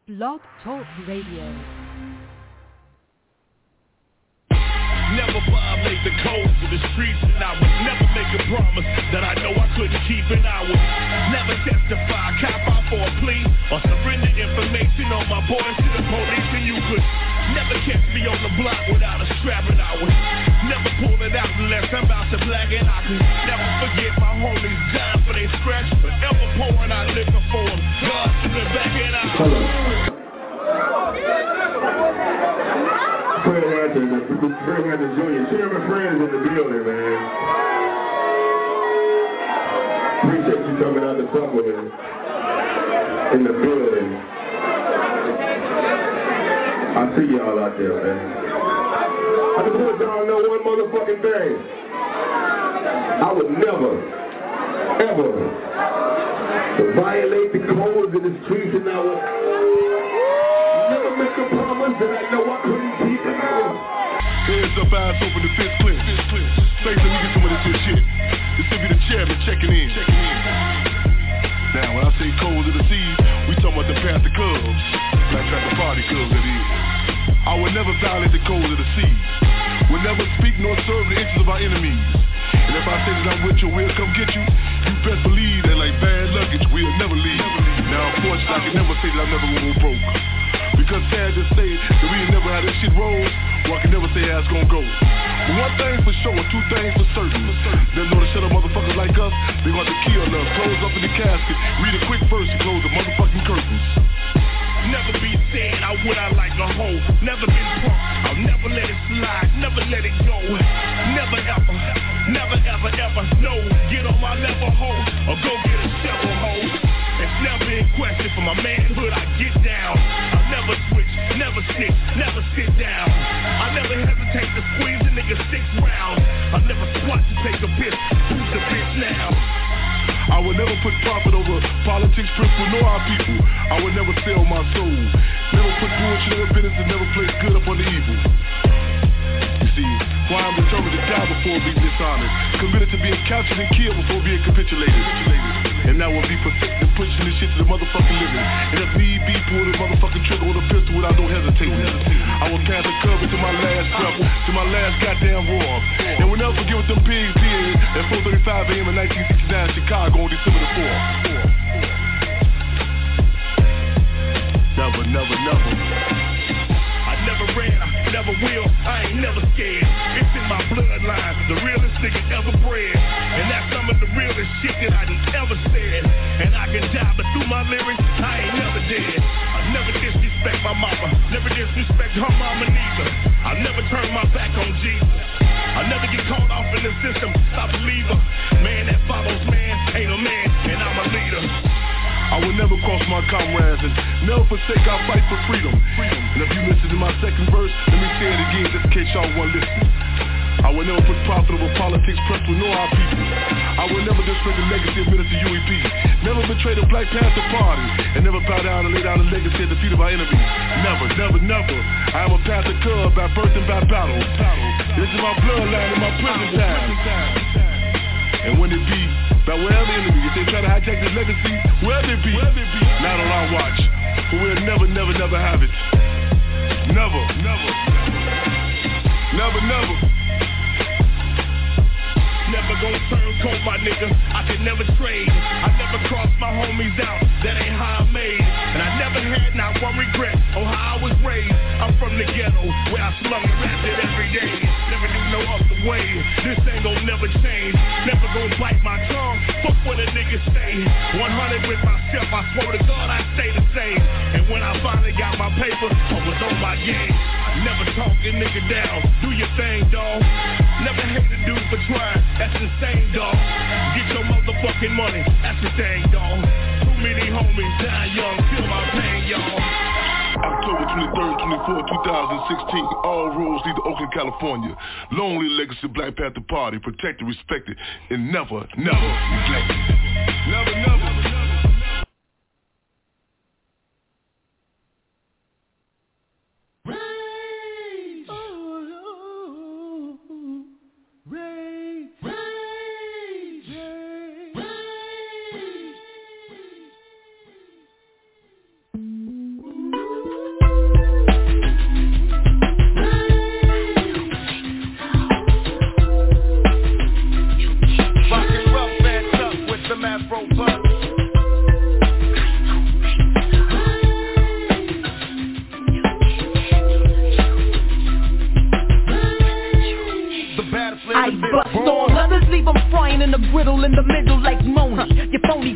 Blog Talk Radio. Never violate the codes of the streets, and I would never make a promise that I know I couldn't keep, and I would never testify, cop out for a plea, or surrender information on my boys to the police, and you could never catch me on the block without a strap, and I would never pull it out unless I'm about to black, and I could never forget my homies dying for they scratch, forever pouring out liquor for them, God in the back, and I Fred Hampton Jr. Chairman Friends in the building, man. Appreciate you coming out to fuck with us in the building. I see y'all out there, man. I just want y'all to know one motherfucking thing. I would never, ever violate the codes of the streets, and I would never make a promise that I know I couldn't keep it out. Hands up, eyes open, the fist clear. Thanks, let me get some of this here shit. This will be the chairman checking in. Now, when I say codes of the seas, we talking about the Panther Clubs. Black Panther Party Clubs, that is. I would never violate the codes of the seas. Would never speak nor serve the interests of our enemies. And if I say that I'm with you, we'll come get you, you best believe that like bad luggage, we'll never leave. Now, unfortunately, I can never say that I'm never gonna go broke. Because sad to say that we ain't never had this shit roll, well, I can never say how it's gonna go. But one thing for sure, two things for certain. They know to shut up motherfuckers like us, they gonna have to kill us, close up in the casket, read a quick verse and close the motherfucking curtains. Never be said I would I like a hoe. Never been punked, I'll never let it slide, never let it go. Never ever, never ever ever, no. Get on my level hoe, or go get a shovel hoe. It's never in question for my manhood, I get down. I'll never switch, never snitch, never sit down. I never hesitate to squeeze a nigga 6 rounds. I'll never squat to take a piss, who's the bitch now? I would never put profit over politics, principle, nor our people. I would never sell my soul. Never put bullshit over business and never place good up on the evil. You see, why I'm determined to die before being dishonored. Committed to being captured and killed before being capitulated. And now we'll be protected and pushing this shit to the motherfucking living. And if need be, pull the motherfucking trigger with a pistol without no hesitating. I will pass the cover to my last breath, to my last goddamn roar. And we'll never forget what them pigs did at 4:35 a.m. in 1969 in Chicago on December the 4th. Never, never, never. I never ran, I never will, I ain't never scared. It's in my bloodline, the realest nigga ever bred. And that's some of the realest shit that I done ever said. And I can die, but through my lyrics, I ain't never dead. I never disrespect my mama, never disrespect her mama neither. I never turn my back on Jesus. I never get caught off in the system, I believe her. Man that follows man, ain't a man, and I'm a leader. I will never cross my comrades and never forsake our fight for freedom. And if you listen to my second verse, let me say it again just in case y'all weren't listening. I will never put profit over politics, principle, nor our people. I will never disrespect the legacy of Minister UEP. Never betray the Black Panther Party. And never bow down and lay down the legacy at the feet of our enemies. Never, never, never. I am a Panther Cub by birth and by battle. This is my bloodline and my prison time. And when it be, by wherever enemy, if they try to hijack this legacy, wherever it be, not on our watch. But we'll never, never, never have it. Never, never, never, never. Never gonna turn cold, my nigga, I can never trade. I never cross my homies out, that ain't how I made. And I never had not one regret on how I was raised. I'm from the ghetto, where I slum and rap it every day. Never do no other way, this ain't gon' never change. Never gonna bite my tongue, fuck what a nigga say. 100 with myself, I swear to God I stay the same. And when I finally got my paper, I was on my game. Never talk a nigga down, do your thing, dawg. Never hate a dude for trying, that's insane, dawg. Get your motherfucking money, that's the thing, dawg. Too many homies dying young, feel my pain, y'all. October 23rd, 24th, 2016. All roads lead to Oakland, California. Lonely legacy Black Panther Party, protected, respected, and never, never neglected. Never, never, never.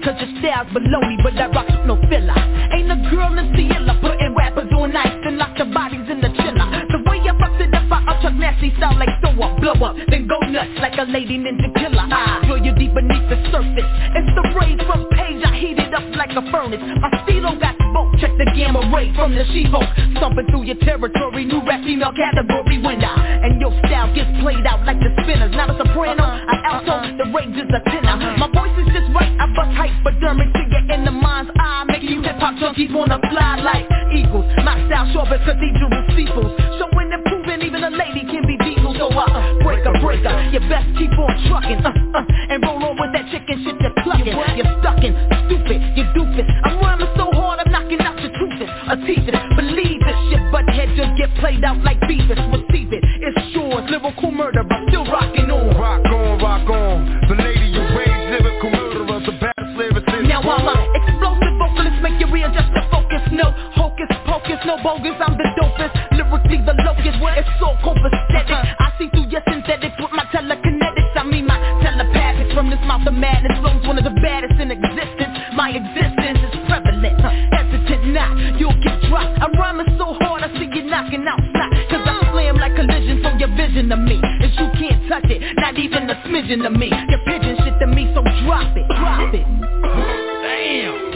cause your style's baloney, but I rock no filler. Ain't a girl in Seattle putting rappers on ice and lock the bodies in the chiller. The way I fucked it up, I up nasty style like throw up, blow up, then go nuts like a lady ninja killer. I draw you deep beneath the surface. It's the rays from page, I heat it up like a furnace. My stilo got smoke, check the gamma ray from the She-Hulk. Stomping through your territory, new rap female category winner. And your style gets played out like the spinners. Not a soprano, an alto, the range is a tenor. My voice is just right, I bust hypodermic to you in the mind's eye. Making you hip-hop junkies wanna fly like eagles. My style sharp as cathedral steeples. Showing and proving even a lady can be diesel. So breaker, you best keep on trucking, and roll on with that chicken shit you're plucking. You're stuckin', stupid, you doofus. I'm rhyming so hard, I'm knocking out your toothless, a teething. Believe this shit, butthead just get played out like Beavis. Receive it, it's yours, lyrical murderer, still rocking on. Rock on, the lady you raised, lyrical murderer, the baddest lyricist. Now I'm a explosive vocalist, make you readjust the focus. No hocus pocus, no bogus, I'm the dopest. Lyrically the locust, it's so copacetic. I see through your synthetics with my telekinetics. I mean my telepathics from this mouth of madness. Flows one of the baddest in existence. My existence is prevalent, hesitant not, you'll get dropped. I'm rhyming so hard, I see you knocking out snot. Cause I slam like collision from your vision of me. And you can't touch it, not even a smidgen of me. Your pigeon shit to me, so drop it. Damn.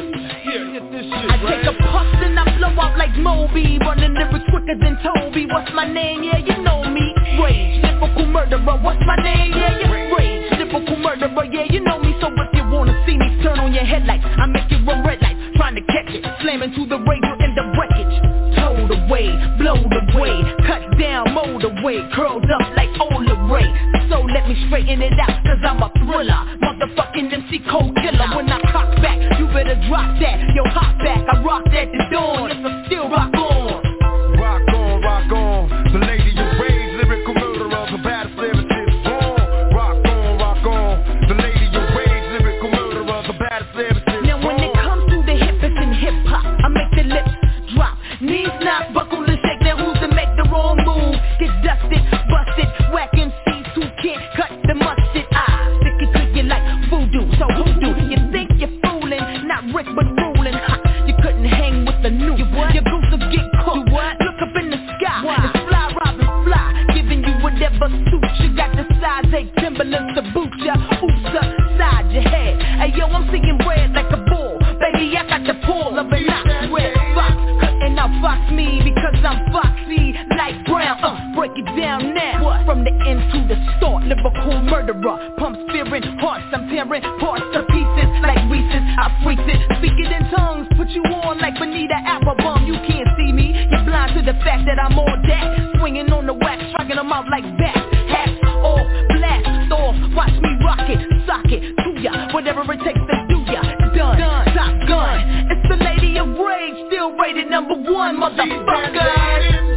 I take a puff and I blow out like Moby. Running lyrics quicker than Toby. What's my name? Yeah, you know me. Rage, lyrical murderer. What's my name? Yeah, you rage, lyrical murderer. Yeah, you know me. So if you wanna see me, turn on your headlights. I make you run red lights, trying to catch it. Slamming to the radio in the wreckage. Towed away, blowed away, cut down, mowed away, curled up like Ola Ray. So let me straighten it out, cause I'm a thriller. Motherfucking MC Cold Killer. When I cock back, you better drop that. Yo, hop back, I rock that to dawn. Yes, I still rock on. Rock on, the lady you raised, lyrical murderer, the baddest lyricist. Rock on, the lady you raised, lyrical murderer, the baddest lyricist. Now when it comes to the hippest in hip-hop, I make the lips drop. Knees knock, buckle and shake. Now who's to make the wrong move? Get dusted, busted, whack MCs who can't cut the mustard. I stick it to you like voodoo, so who do? You think you're fooling, not Rick but ruling. You couldn't hang with the new. Your goose will get cooked. Look up in the sky, it's fly, Robin, fly. Giving you whatever suits you. Got the size 8 Timberlands to boot ya. Oops upside your head. Hey yo, I'm seeing red like a bull. Baby, I got the pull of a knock. Red fox, cutting out fox me because I'm foxy like brown. Break it down now. From the end to the start, lyrical murderer. Pumps fearing hearts, I'm tearing parts to pieces like Reese's. I freak it, speak it in tongues, put you on like Bonita Applebum. You can't see me, you're blind to the fact that I'm on that. Swinging on the wax, striking them out like bats. Hats off, blast off, watch me rock it, sock it to ya. Whatever it takes to do ya, done. Top gun, it's the lady of rage, still rated #1, motherfucker.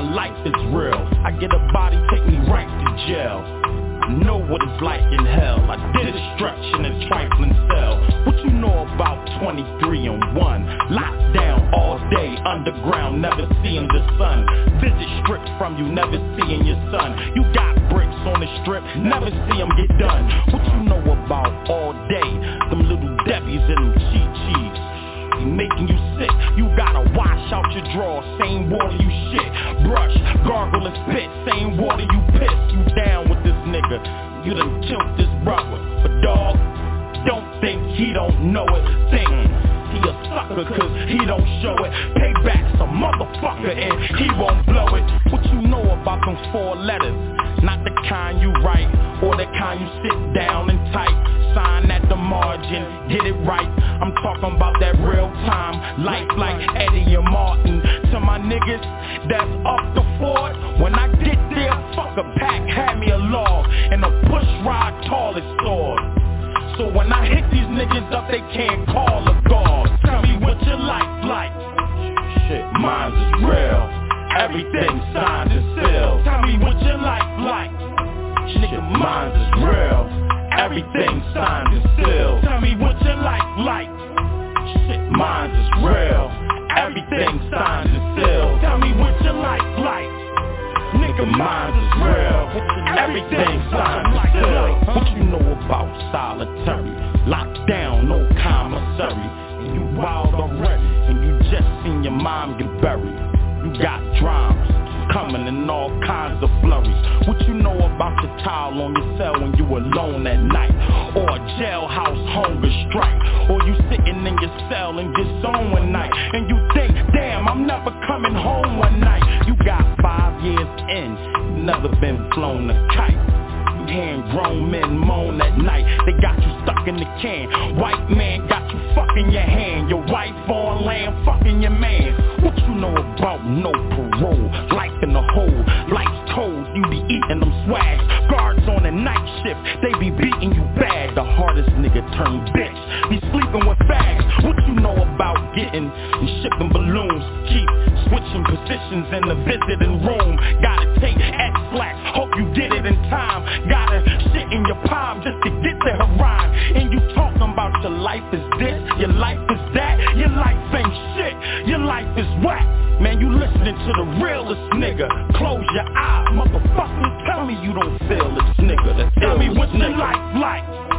life is real. I get a body, take me right to jail. I know what it's like in hell. I did destruction in trifling cell. What you know about 23 and 1? Locked down all day, underground, never seeing the sun. Visit stripped from you, never seeing your son. You got bricks on the strip, never see them get done. What you know about all day? Them little Debbies and them cheat cheese. Making you sick, you gotta wash out your drawers, same water you shit, brush, gargle and spit, same water you piss. You down with this nigga, you done killed this brother. But dog, don't think he don't know it. Think he a sucker cause he don't show it. Payback's a motherfucker and he won't blow it. What you know about them 4 letters? Not the kind you write or the kind you sit down and type. Sign at the margin, get it right. I'm talking about that real time life like Eddie and Martin. To my niggas that's up the fort, when I get there, fuck a pack, had me a log and a push rod tallest sword. So when I hit these niggas up, they can't call a guard. Tell me what your life like. Shit, mine is real. Everything signed and sealed. Tell me what your life like. Nigga, mine is real. Everything signed and sealed. Tell me what your life like. Shit, mine is real. Everything signed and sealed. Tell me what your life like. Nigga, mine is real. Everything signed and sealed. What you know about solitary? Locked down, no commissary. And you wild already, and you just seen your mom get buried. You got drums coming in all kinds of flurries. What you know about your towel on your cell when you alone at night? Or a jailhouse hunger strike? Or you sitting in your cell in your zone one night and you think, damn, I'm never coming home one night. You got 5 years in, you never been flown a kite. You hearing grown men moan at night. They got you stuck in the can. White man got you fucking your hand. Your wife on land fucking your man. What you know about no parole? Life in the hole, life's cold. You be eating them swags. Guards on the night shift, they be beating you bad. The hardest nigga turn bitch, be sleeping with fags. What you know about getting and shipping balloons? Keep switching positions in the visiting room. Gotta take X-Lax, hope you did it in time. Gotta shit in your palm just to get to her rhyme. And you talking about your life is this, your life is that. Your life ain't shit, your life is whack. Man, you listening to the realest nigga. Close your eyes, motherfucker. Tell me you don't feel this nigga. Tell me what's your life like.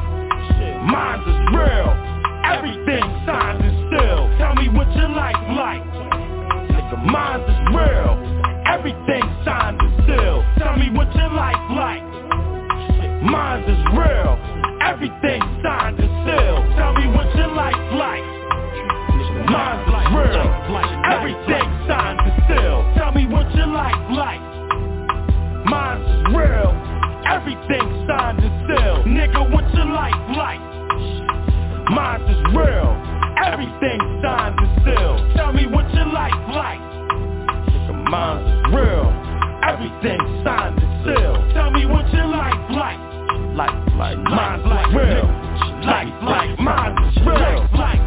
Mine is real. Everything signed and sealed. Tell me what your life like. Nigga, mine is real. Everything signed and sealed. Tell me what your life like. Mine is real. Everything signed and sealed. Tell me what your life like. Mine is real. Everything signed and sealed. Tell me what your life like. Mine is real. Everything signed and sealed. Nigga, what's your life like? Mine is real. Everything signed and sealed. Tell me what your life like. Nigga, mine is real. Everything signed and sealed. Tell me what your life like. Like mine's like real. Like mine is real. Like.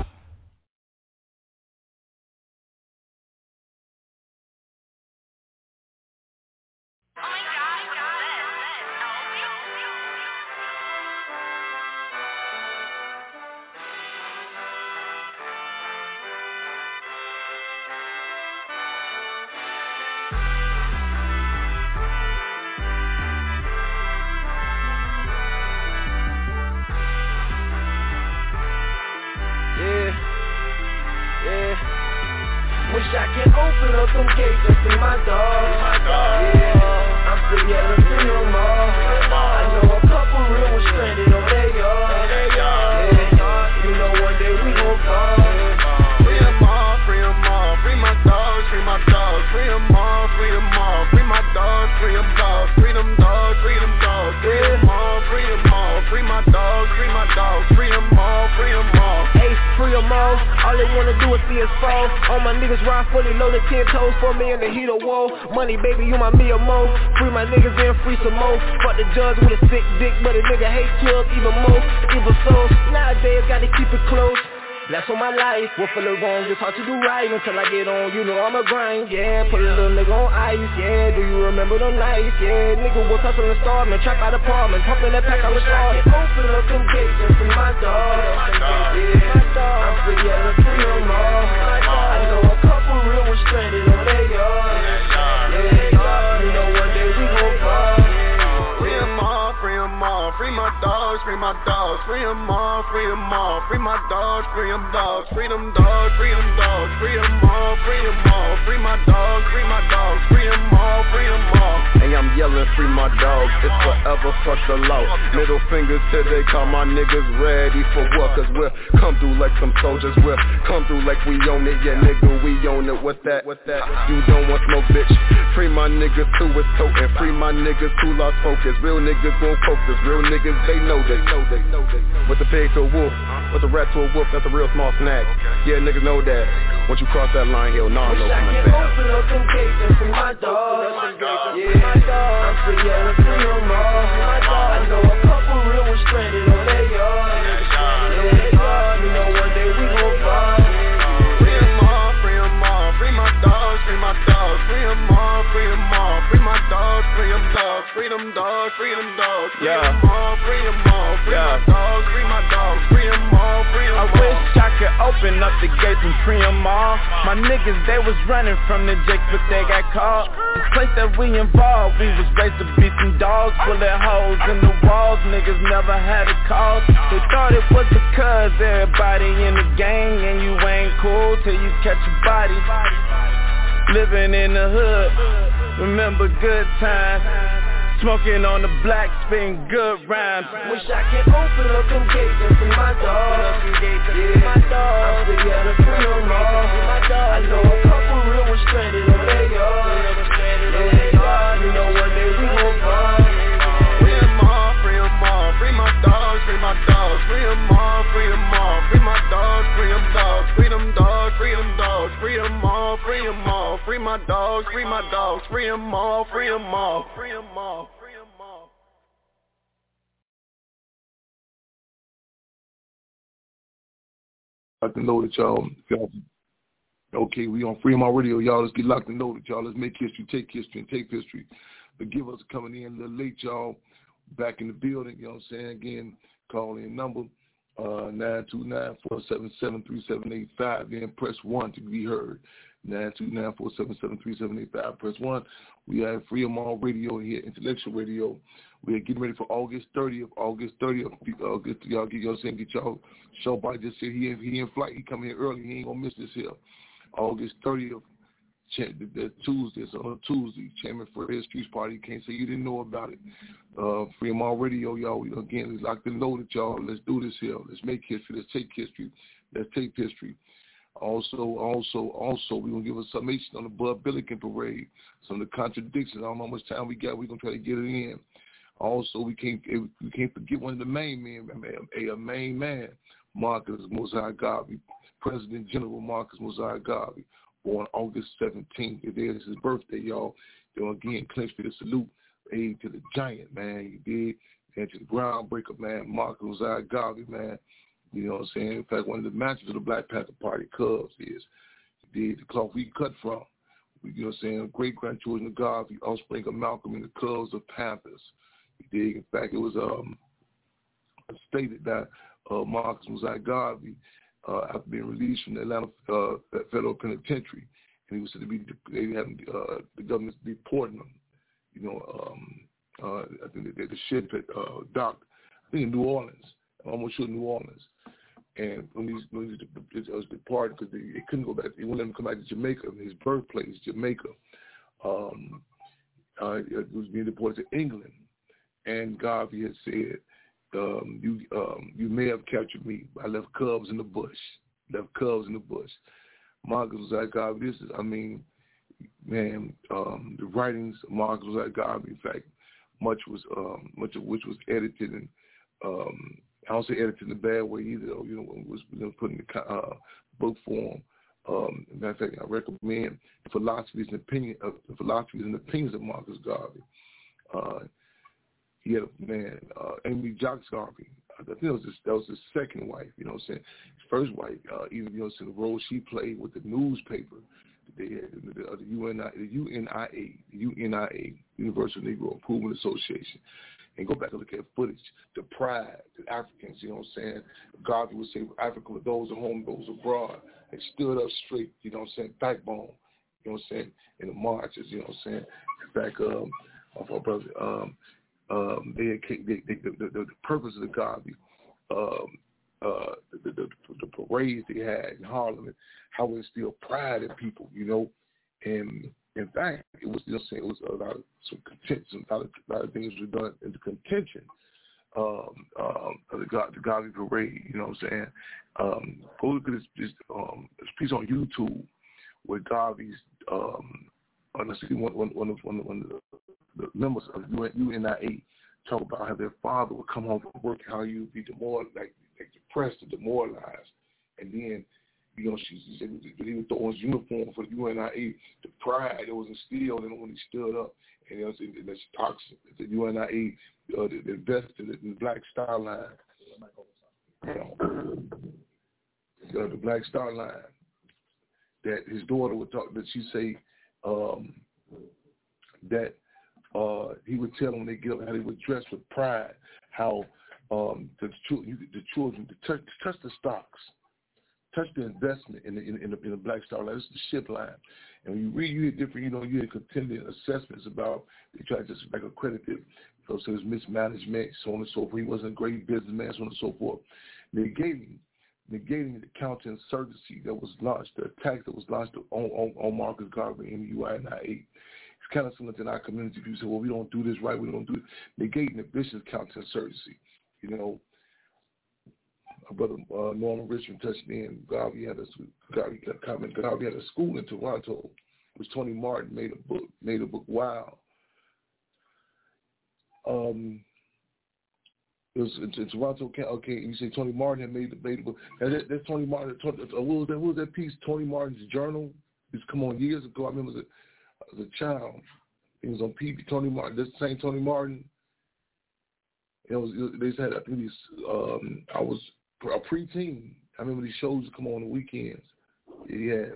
Wish I can open up them gates and see my dog. Yeah, I'm still yelling free them all. I know a couple real ones stranded on their yard. Yeah, you know one day we gon' fall. Free them all, free them all. Free my dogs, free my dogs. Free them all, free them all. Free my dogs, free them dogs. Free them dogs, free them dogs. Free them all, free them all. Free my dogs, free my dogs. Free them all, free them all. Ace, free them all they wanna do is see us fall. All my niggas ride fully loaded, 10 toes for me in the heat of woe. Money, baby, you my me or mo. Free my niggas and free some more. Fuck the judge with a sick dick, but a nigga hate clubs even more. Evil souls, nowadays gotta keep it close. Bless on my life, what for the wrong, just hard to do right. Until I get on, you know I'm a grind, yeah. Put a little nigga on ice, yeah. Do you remember the nights, yeah. Nigga was hustling and starving, trap out apartment, pumping that pack, I was starving. Open up them gates and free my dog, yeah. I'm free, yeah, free them all. I know a couple real ones stranded on their yard, yeah. You know one day we gon' fall. Free them all, free them all, free my dogs, free my dogs, free them all, free them all, free my dogs, free them dogs, free them dogs, free them dogs, free them all, free them all, free my dogs, free my dogs, free them all, free them all. And I'm yelling free my dogs, it's forever fuck the law. Middle fingers till they call my niggas ready for what? Cause we'll come through like some soldiers, we'll come through like we own it, yeah nigga we own it. What's that? You don't want smoke, bitch. Free my niggas who is totin', free my niggas who lost focus. Real niggas won't focus, real niggas they know that. With the pig to a wolf, with the rat to a wolf, that's a real small snack. Yeah niggas know that. Once you cross that line, hell no, no coming back. Open up them gates and free my dogs, yeah. I'm free, yeah, free them all. I know a couple real ones stranded on their yard, yeah. You know one day we gon' fall. Free them all, free them all, free my dogs, free my dogs, free them all, free them all, free my dogs, free them dogs, free them dogs, free them dogs, free them all, free them all, free my dogs, free my dogs, free them all, free them all. I wish I could open up the gates and free them all. My niggas, they was running from the jakes, but they got caught. The place that we involved, we was raised to be some dogs. Bullet holes in the walls, niggas never had a cause. They thought it was because everybody in the gang, and you ain't cool till you catch a body. Living in the hood, remember good times. Smoking on the black, spin good rhymes. Wish I could open up them gates and free my dogs, yeah. I'm free, yeah, free them all. I know a couple real ones stranded on their yard, yeah. You know one day we gon' fall. Free them all, free them all, free my dogs, free my dogs, free them all, free them all, free my dogs, free them dogs, free them dogs, free them dogs, free them all, free them all, free my dogs, free my dogs, free them all, free them all, free them all. Locked and loaded, y'all. Okay, we on Freedom Radio, y'all. Let's get locked and loaded, y'all. Let's make history, take history, and take history. The givers coming in a little late, y'all. Back in the building, you know what I'm saying? Again, call in number 929-477-3785. Then press 1 to be heard. 929-477-3785. Press 1. We have Freedom Radio here, Intellectual Radio. We're getting ready for August 30th. Y'all get y'all show by just said he in flight. He coming here early. He ain't gonna miss this here. August 30th, the Tuesday. So on Tuesday, Chairman for his Streets Party. You can't say you didn't know about it. Freedom Radio, y'all. Again, it's locked and loaded, y'all. Let's do this here. Let's make history. Let's take history. Let's take history. Also, we're going to give a summation on the Bud Billiken parade. Some of the contradictions. I don't know how much time we got. We're going to try to get it in. Also, we can't forget one of the main men, a main man, Marcus Mosiah Garvey, President General Marcus Mosiah Garvey, born August 17th. It is his birthday, y'all. Then again, clinch for the salute. Aid to the giant, man. You did. And to the groundbreaker, man, Marcus Mosiah Garvey, man. You know what I'm saying? In fact, one of the matches of the Black Panther Party Cubs is the cloth we cut from. You know what I'm saying? Great-grandchildren of Garvey, offspring of Malcolm and the Cubs of Panthers. You dig? In fact, it was stated that Marcus Mosiah Garvey, after being released from the Atlanta Federal Penitentiary, and he was said to be, they had the government deporting him. You know, I think the ship had docked, I think in New Orleans. I'm almost sure New Orleans. And when he was departed, because they couldn't go back, they wouldn't let him come back to Jamaica, his birthplace, Jamaica. It was being deported to England. And Garvey had said, you may have captured me, but I left cubs in the bush. Marcus Mosiah Garvey, the writings of Marcus Mosiah Garvey, in fact, much of which was edited, and I don't say edited in a bad way either, though, you know, was put in the book form. Matter of fact, I recommend the philosophies and opinions of Marcus Garvey. He had a man, Amy Jocks Garvey. think that was his second wife, you know what I'm saying? His first wife, even, you know what I'm saying, the role she played with the newspaper, they had the UNIA, Universal Negro Improvement Association, and go back and look at footage, the pride that Africans, you know what I'm saying, Garvey would say, Africa with those at home, those abroad, they stood up straight, you know what I'm saying, backbone, you know what I'm saying, in the marches, you know what I'm saying, back of our brother, the purpose of the Garvey, the parades they had in Harlem, and how it instilled pride in people, you know, and in fact, it was, you know, saying, it was a lot of some contention, a lot of things were done in the contention of the Garvey parade, you know what I'm saying? Go look at this piece on YouTube where Garvey's let's see, one of the members of UNIA talk about how their father would come home from work, how he would be like depressed and demoralized, and then, you know, she said he would throw on his uniform for the UNIA, the pride that was instilled in him when he stood up, and that's toxic. The UNIA, the invested in the Black Star Line, the Black Star Line, that his daughter would talk, that she say that he would tell them when they get up how they would dress with pride, how the children to touch the stocks, touch the investment in the Black Star Line. This is the ship line. And when you read, you hear different, you know, you hear contending assessments about, they try to just like accredit it, so there's mismanagement, so on and so forth. He wasn't a great businessman, so on and so forth. Negating the counterinsurgency that was launched, the attack that was launched on Marcus Garvey and the UNIA. It's kind of similar to our community. People say, well, we don't do this right, we don't do it. Negating the vicious counterinsurgency. You know, our brother Norman Richmond touched in. Garvey had a school in Toronto, which Tony Martin made a book. Wow. It was in Toronto. Okay, you say Tony Martin had made the book. And that's Tony Martin. What was that piece? Tony Martin's journal. It's come on years ago. I remember as a child. It was on PB. Tony Martin. This same Tony Martin. They said, I think I was a preteen. I remember these shows would come on the weekends. Yeah.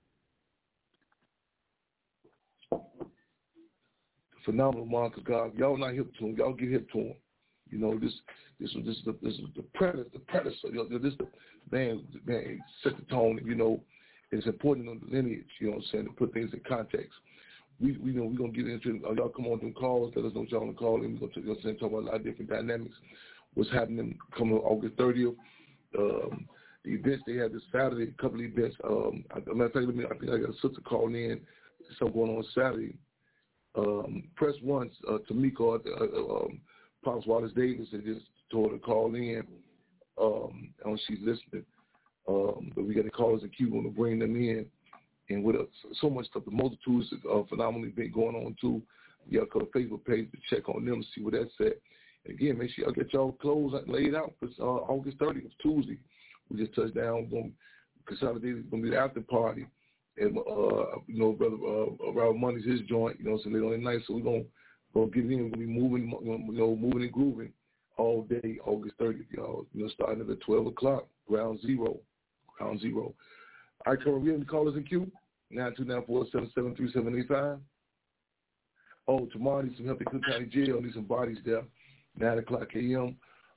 Phenomenal Marcus Garvey. Y'all not hip to him. Y'all get hip to him. You know, this is the predecessor. This man set the tone. You know, it's important on the lineage. You know what I'm saying, to put things in context. We know we're gonna get into it. Y'all come on them calls. Let us know what y'all want to call in. We're gonna talk about a lot of different dynamics. What's happening coming August 30th? The events they had this Saturday. A couple of events. Matter of fact, I think I got a sister calling in. Something going on Saturday. Press once. Tamika. Pops Wallace Davis had just told her to call in. She's listening. But we got the callers in Cuba to bring them in. And with so much stuff, the multitudes of phenomenally been going on too. You got to go to Facebook page to check on them to see what that's at. And again, make sure y'all get y'all clothes laid out for August 30th, Tuesday. We just touched down. Consolidated. It's going to be the after party. And, you know, brother Robert Money's his joint, you know, so late on the night. So we're going to get in. We're going to be moving, you know, moving and grooving all day, August 30th, y'all. You know, starting at 12 o'clock, ground zero. All right, Corey, we have the callers in queue. 929-477-3785. Oh, tomorrow need some help in Cook County Jail. Need some bodies there. 9 o'clock a.m.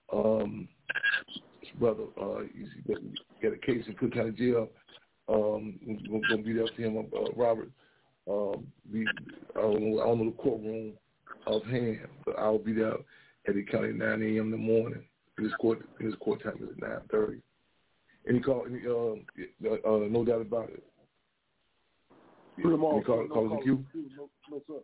Brother, you got a case in Cook County Jail. We're going to be there for him, Robert. I don't know the courtroom offhand, but I'll be there at the county at 9 a.m. in the morning. His court time is at 9:30. Any call? No doubt about it. Any callers in queue? No, sir.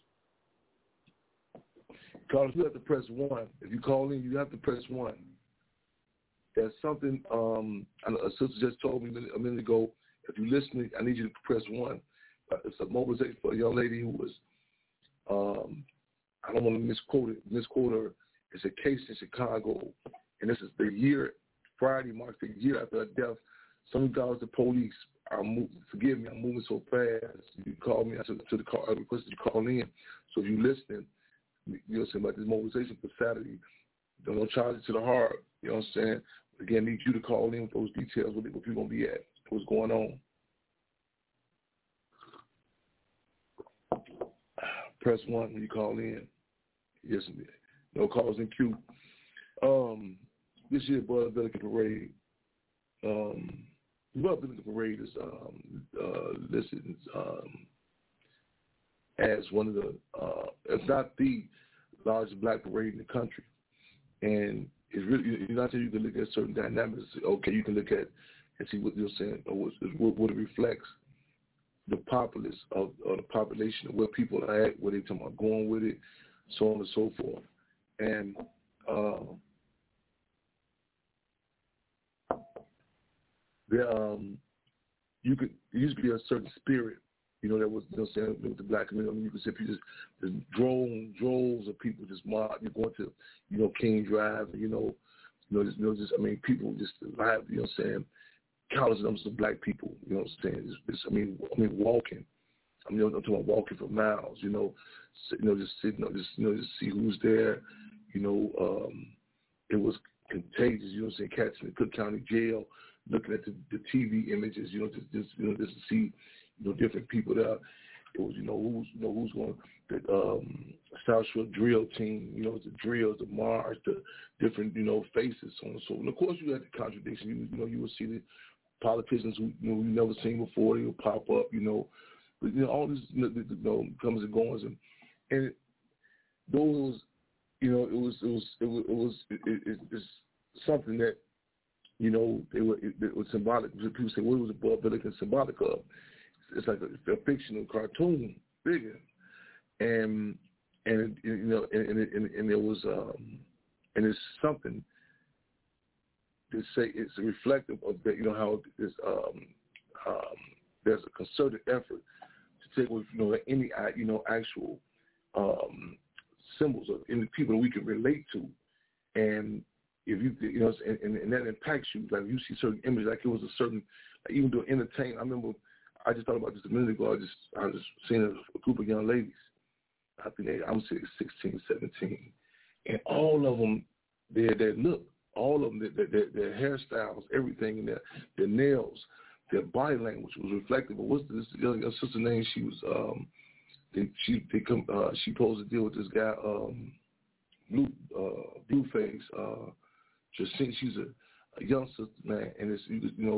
Callers, you have to press 1. If you call in, you have to press 1. There's something a sister just told me a minute ago. If you're listening, I need you to press 1. It's a mobilization for a young lady who was, I don't want to misquote her. It's a case in Chicago, and this is the year, Friday marks the year after her death. Some guys, the police, forgive me, I'm moving so fast. You call me, I requested you to call in. So if you're listening, you'll see about this mobilization for Saturday, Don't charge it to the heart. You know what I'm saying? Again, need you to call in with those details, where you're going to be at, what's going on. Press 1 when you call in. Yes, no calls in queue. This year, Bud Billiken Parade. Bud Billiken Parade is listed as one of the, if not the largest black parade in the country. And it's really, you're not saying you can look at certain dynamics. Okay, you can look at and see what you're saying, or what it reflects the populace of the population, of where people are at, where they talking about going with it, so on and so forth. And there used to be a certain spirit, you know, that was, you know, saying with the black community. You could see people just droves of people just mob. You're going to, you know, King Drive, just I mean, people just alive, you know what I'm saying, countless numbers of black people, you know what I'm saying. I mean, walking. I mean, I'm talking about walking for miles, just sitting up, just see who's there. It was contagious, you know what I'm saying, cats in the Cook County Jail, looking at the TV images, just to see, different people there. It was, who's going, the South Shore drill team, the drills, the Mars, the different, faces, so on and so on. And of course, you had the contradiction. You would see the politicians who, you never seen before. They would pop up, but, all this, comes and goings, and those, it's something that, it was symbolic. People say, what was Bud Billiken symbolic of? It's like a fictional cartoon figure, and there was and it's something to say. It's reflective of that. How this there's a concerted effort to take with any actual symbols of any people that we can relate to, and if you and that impacts you. Like you see certain images, like it was a certain, like even doing entertainment. I remember. I just thought about this a minute ago. I was seeing a group of young ladies. I think I'm 16, 17, and all of them, their look, all of them, their hairstyles, everything, and their nails, their body language was reflective. But what's this young sister name? She was she posed to deal with this guy, Blueface. She's a young sister, man, and it's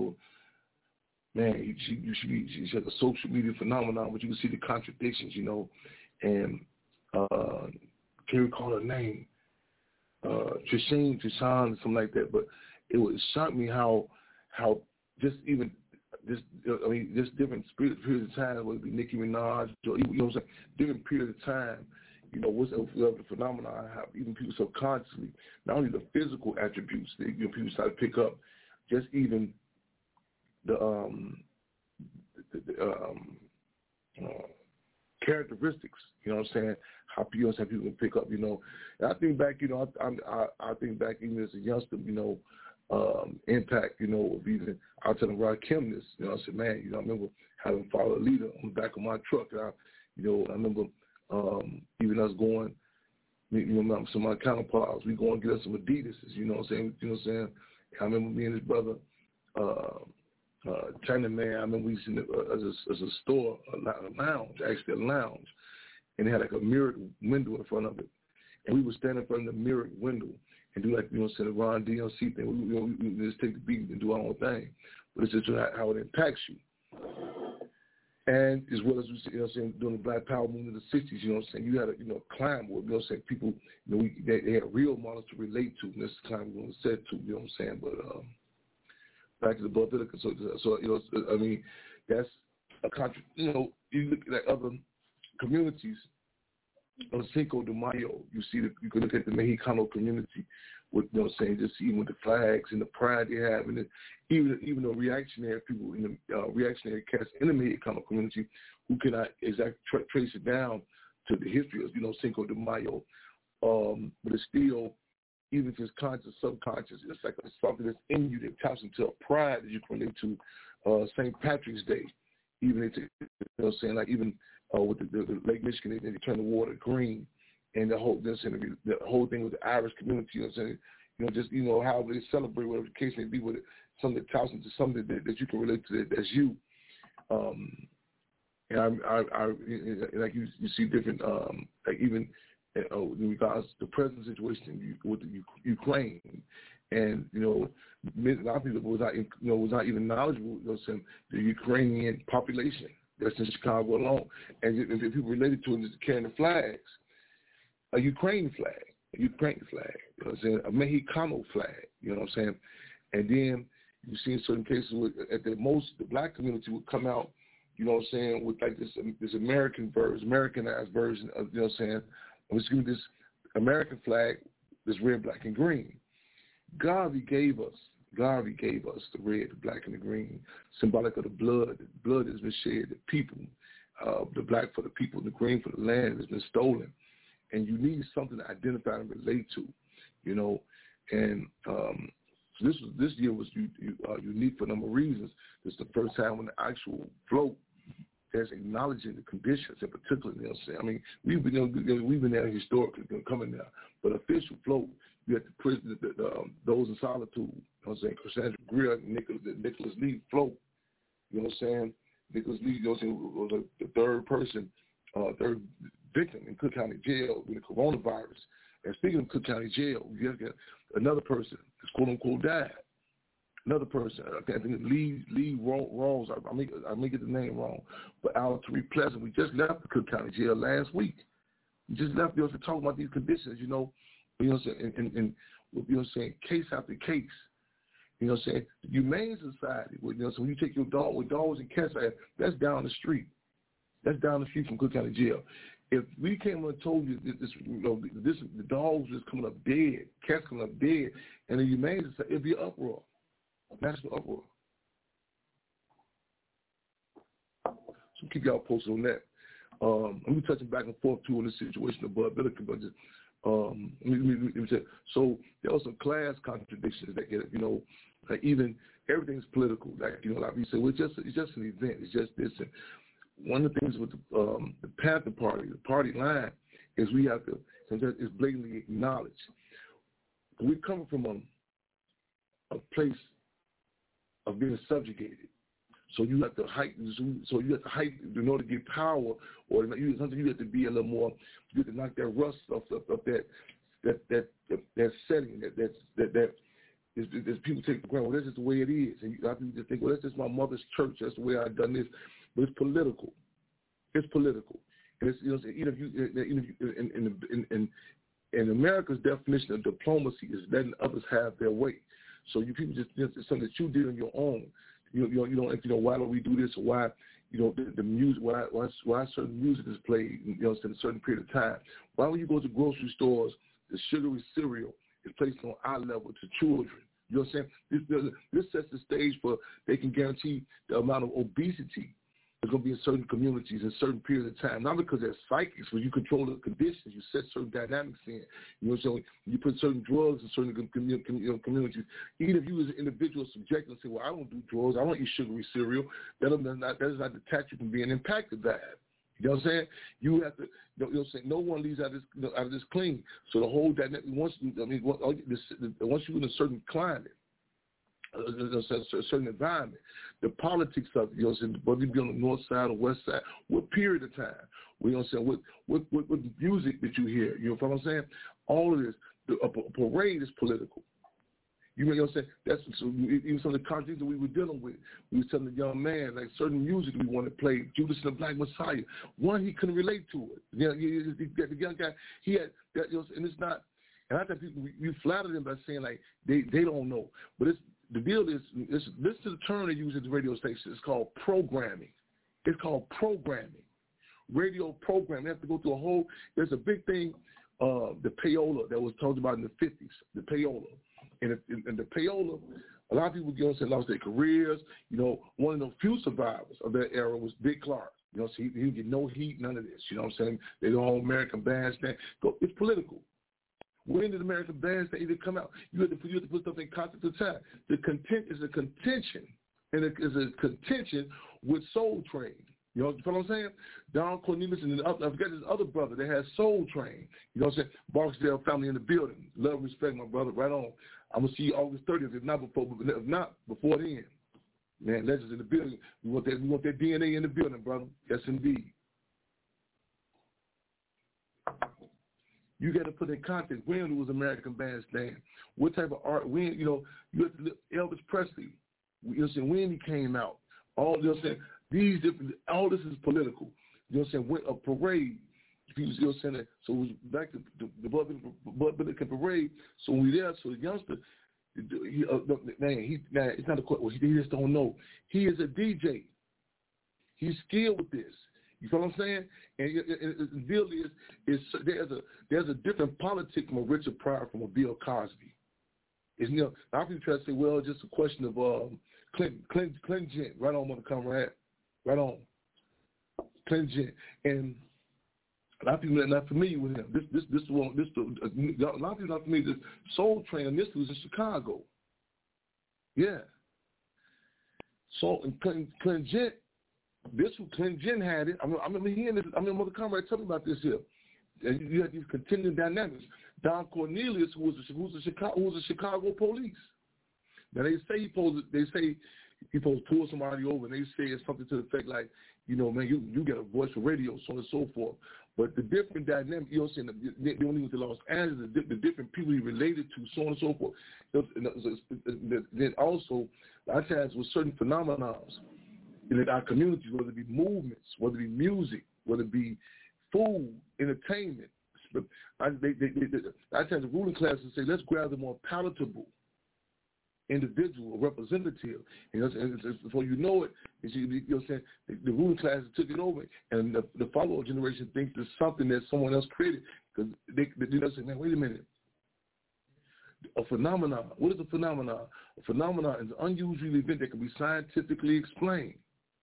man, she's like a social media phenomenon, but you can see the contradictions, and can't recall her name, Trishan, something like that. But it would shock me how just even just different periods of time, whether it be Nicki Minaj or different periods of time, what's the phenomenon, how even people subconsciously, not only the physical attributes that people start to pick up, just even the characteristics, what I'm saying, how people can pick up, and I think back, I think back even as a youngster, impact, of even, I was telling Rod Kim this, I said, man, I remember having Follow the Leader on the back of my truck, and I remember even us going, some of my counterparts, we go and get us some Adidas's, what I'm saying, I remember me and his brother, Chinaman, I remember we used to, as a store, a lounge, and it had like a mirrored window in front of it. And we would stand in front of the mirrored window and do like, the Ron DMC thing. We just take the beat and do our own thing. But it's just how it impacts you. And as well as, during the Black Power movement in the 60s, you had a climb where, people, they had real models to relate to, and this is kind of what it said to, but, back to the Bud Billiken. So I mean, that's a country. You look at other communities on Cinco de Mayo. You can look at the Mexicano community with, just even with the flags and the pride they have, and even the reactionary people in the reactionary cast in the Mexicano community who cannot exactly trace it down to the history of Cinco de Mayo, but it's still. Even if it's conscious, subconscious, it's like something that's in you that taps into a pride that you can relate to. St. Patrick's Day, even like even with the Lake Michigan, they turn the water green, and the whole thing with the Irish community, you know what I'm saying? You know, just, you know, how they celebrate, whatever the case may be, with it, something that touts into something that you can relate to, that's you. And I like you see different, like even in regards to the present situation with the Ukraine, and you know, a lot of people was not even knowledgeable, you know, saying the Ukrainian population that's in Chicago alone, and if people related to it, just carrying the flags, a Ukraine flag, you know what I'm saying, a Mexicano flag, you know what I'm saying, and then you see in certain cases at the most the black community would come out, you know what I'm saying, with like this Americanized version of, you know what I'm saying, let's give this American flag, this red, black, and green. Garvey gave us the red, the black, and the green, symbolic of the blood. The blood has been shed, the people, the black for the people, the green for the land has been stolen. And you need something to identify and relate to, you know. And so this year was unique for a number of reasons. This is the first time when the actual float is acknowledging the conditions, in particular, you know what I'm saying. I mean, we've been there historically, coming there, but official float, you had the prison, those in solitude, you know what I'm saying, Cassandra Greer, Nicholas Lee float, you know what I'm saying. Nicholas Lee, you know what I'm saying, was the third victim in Cook County Jail with the coronavirus. And speaking of Cook County Jail, you have got another person that's quote unquote died. Another person, I think Lee Rawls, I may get the name wrong, but Tariq Pleasant, we just left the Cook County Jail last week. We just left there to talk about these conditions, you know what I'm saying, and you know what I'm saying, case after case. You know what I'm saying? The Humane Society, you know, so when you take your dog with dogs and cats, that's down the street. That's down the street from Cook County Jail. If we came and told you the dogs just coming up dead, cats coming up dead, and the Humane Society, it'd be an uproar, national uproar. So keep y'all posted on that. Let me touch back and forth too on this situation of Bud Billiken, but just let me say, so there are some class contradictions that get, you know, like even everything's political. Like, you know, like we say, well, it's just an event. It's just this. And one of the things with the Panther Party, the party line, is we have to sometimes it's blatantly acknowledge. We come from a place of being subjugated. So you have to hype. So you have to hype in order to get power, or sometimes you have to be a little more. You have to knock that rust off that setting. That is people take for granted. Well, that's just the way it is, and I think you just think, well, that's just my mother's church. That's the way I've done this. But it's political. It's political. And it's, you know, in America's definition of diplomacy is letting others have their way. So you people just it's something that you did on your own. You know, why don't we do this? Or why, you know, the music, why certain music is played, you know, in a certain period of time. Why when you go to grocery stores, the sugary cereal is placed on eye level to children. You know what I'm saying? This sets the stage for they can guarantee the amount of obesity there's going to be in certain communities in certain periods of time, not because they're psychics, when you control the conditions, you set certain dynamics in. You know, so you put certain drugs in certain communities. Even if you as an individual subject and say, well, I don't do drugs, I don't eat sugary cereal, that does not detach you from being impacted by it. You know what I'm saying? You have to, you know what I'm saying? No one leaves out of this clean. So the whole dynamic, once you're in a certain climate, a certain environment, the politics of it, you know what I'm saying, whether you be on the north side or west side, what period of time, you know what I'm saying, what music that you hear, you know what I'm saying? All of this, a parade is political. You know what I'm saying? That's so even some of the contradictions we were dealing with. We were telling the young man, like certain music we wanted to play, Judas and the Black Messiah. One, he couldn't relate to it. You know, the young guy, he had, that, you know, and it's not, and I think people, you flatter them by saying like, they don't know. But the deal is, listen to the term they use at the radio station. It's called programming. It's called programming. Radio programming. They have to go through a whole, there's a big thing, the payola that was talked about in the 50s, the payola. And the payola, a lot of people, you know, lost their careers. You know, one of the few survivors of that era was Dick Clark. You know, so he didn't get no heat, none of this. You know what I'm saying? They don't own American Bandstand. It's political. When did American Bandstand even come out? You have to put stuff in context of time. The content is a contention, and it is a contention with Soul Train. You know what I'm saying? Don Cornelius and I forget his other brother. They had Soul Train. You know what I'm saying? Barksdale family in the building. Love and respect, my brother. Right on. I'm gonna see you August 30th. If not before then. Man, legends in the building. We want that DNA in the building, brother. Yes, indeed. You got to put in context. When was American Bandstand? What type of art? When you have to Elvis Presley. You know what I'm saying? When he came out. All you know what I'm saying? These different. All this is political. You know what I'm saying? When a parade. You know what I'm saying? So it was back to the Bud Billiken parade. So when we there, so the youngster. It's not a question. He just don't know. He is a DJ. He's skilled with this. You know what I'm saying? And the deal is there's a different politics from a Richard Pryor from a Bill Cosby. It's, a lot of people try to say, well, it's just a question of Clinton Gent. Right on, Mother Comrade. Right on. Clinton Gent. And a lot of people are not familiar with him. A lot of people are not familiar with this Soul Train, and this was in Chicago. Yeah. So, and Clinton Gent, Clinton Gent had it. I remember hearing this. I mean, Mother Comrade told me about this here. And you had these continuing dynamics. Don Cornelius, who was the Chicago police. Now they say he supposed to pull somebody over, and they say it's something to the effect like, man, you get a voice for radio, so on and so forth. But the different dynamic, you know what I'm saying, the only with the Los Angeles, the different people he related to, so on and so forth. Then also, a lot of times with certain phenomena in our communities, whether it be movements, whether it be music, whether it be food, entertainment. I tend the ruling classes say, let's grab the more palatable individual, representative. And before you know it, you know what I'm saying, the ruling classes took it over, and the follow-up generation thinks it's something that someone else created. Because they say, man, wait a minute. A phenomenon. What is a phenomenon? A phenomenon is an unusual event that can be scientifically explained.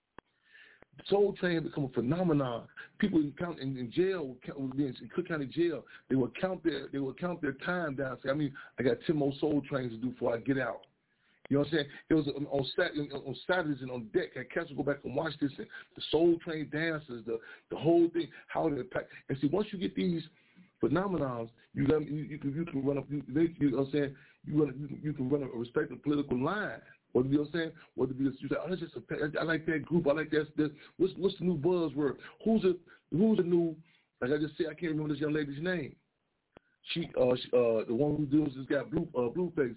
Soul Train become a phenomenon. People in jail, in Cook County Jail, they will count their time down. Say, I got 10 more Soul Trains to do before I get out. You know what I'm saying? It was on Saturdays and on deck. I catch go back and watch this. And the Soul Train dances, the whole thing, how they pack. And see, once you get these phenomenons, you can run up. You know what I'm saying? You can run a respective political line. What you know what I'm saying? Whether you say, oh, that's just I like that group. I like that. What's the new buzzword? Who's the new? Like I just said, I can't remember this young lady's name. She the one who deals this guy Blueface.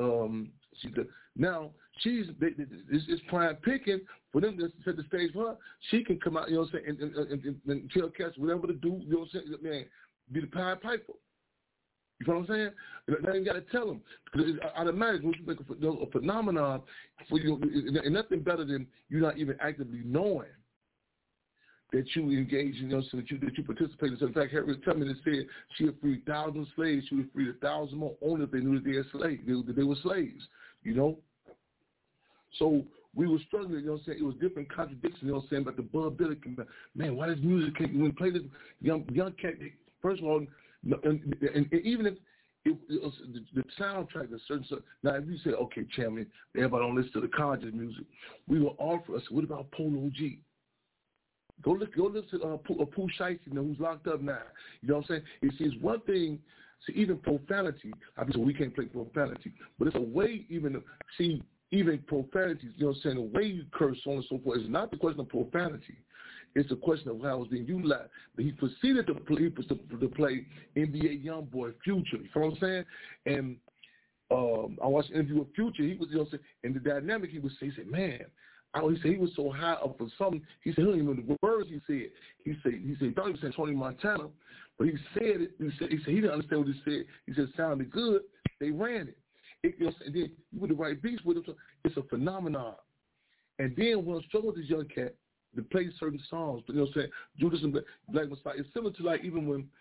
It's prime picking for them to set the stage for her. She can come out, you know what I'm saying, and tell cats whatever to do. You know what I'm saying? Man, be the Pied Piper. You know what I'm saying? Now you got to tell them. Because I'd imagine when you make a phenomenon, for you, and nothing better than you not even actively knowing that you engage in, you know, so that you participate in. So in fact, Harriet Tubman said she had freed 1,000 slaves. She would have freed 1,000 more only if they knew that they were slaves, you know? So we were struggling, you know what I'm saying? It was different contradictions, you know what I'm saying, about the Bud Billiken. Man, why does music, when we play this young cat, first of all, and even if it was the soundtrack, now if you say, okay, Chairman, everybody don't listen to the conscious music, we will offer us, what about Polo G? Go listen to Pooh Shiesty, who's locked up now. You know what I'm saying? It's one thing, see, even profanity, obviously we can't play profanity, but it's a way even profanity, you know what I'm saying, the way you curse, so on and so forth, is not the question of profanity. It's a question of how it's being utilized. But he proceeded to play NBA YoungBoy Future. You know what I'm saying? And I watched an interview with Future. He was, you know what I'm saying, and the dynamic he said, man, he said he was so high up for something. He said he don't even know the words he said. He said he thought he was saying Tony Montana, but he said it. He said he didn't understand what he said. He said it sounded good. They ran it. You know, and then you put the right beats with him. So it's a phenomenon. And then when I struggle with this young cat, to play certain songs, but you know what I'm saying, Judas and Black Messiah, it's similar to like even when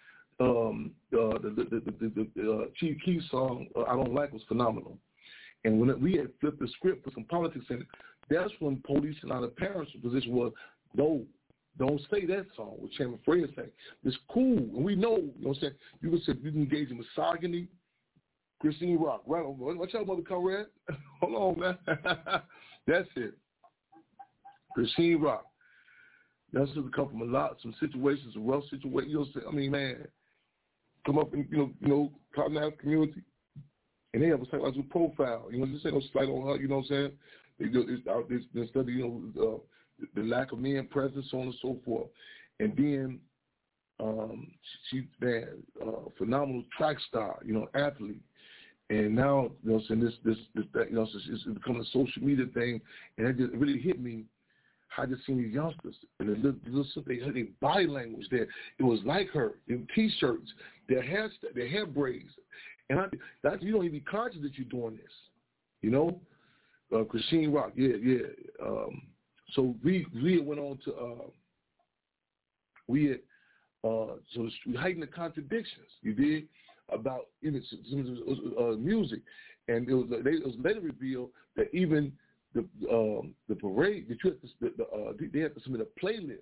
the Chief Keef song I Don't Like was phenomenal. And when we had flipped the script for some politics in it, that's when police and other parents' position was, no, don't say that song, what Chairman Fred saying. It's cool, and we know, you know what I'm saying, you can engage in misogyny, Christine Rock, right on. Watch out, Mother Comrade. Hold on, man. That's it. Christine Rock. That's just come from some situations, a rough situation. You know what I'm saying? I mean, man, come up in, you know, Cotton community, and they have a psychological profile. You know, just ain't no slight on her. You know what I'm saying? They study, you know, the lack of men presence, so on and so forth. And then she's phenomenal track star, you know, athlete. And now, you know what I'm saying, this you know, it's becoming a social media thing, and it just really hit me how I just seen these youngsters and they had their body language there. It was like her, in T-shirts, their hair braids, and you don't even be conscious that you're doing this, you know. Christine Rock, yeah. So we went on to we heightened the contradictions. You did about even music, and it was later revealed that even the parade that you had they had to submit a playlist.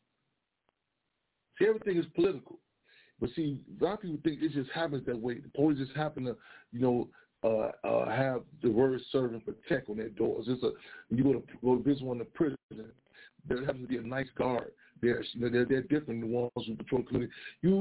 See, everything is political, but see, a lot of people think it just happens that way. The police just happen to, you know, have the word serve and protect on their doors. You go to visit one in the prison, there happens to be a nice guard. They're different than the ones who patrol the community.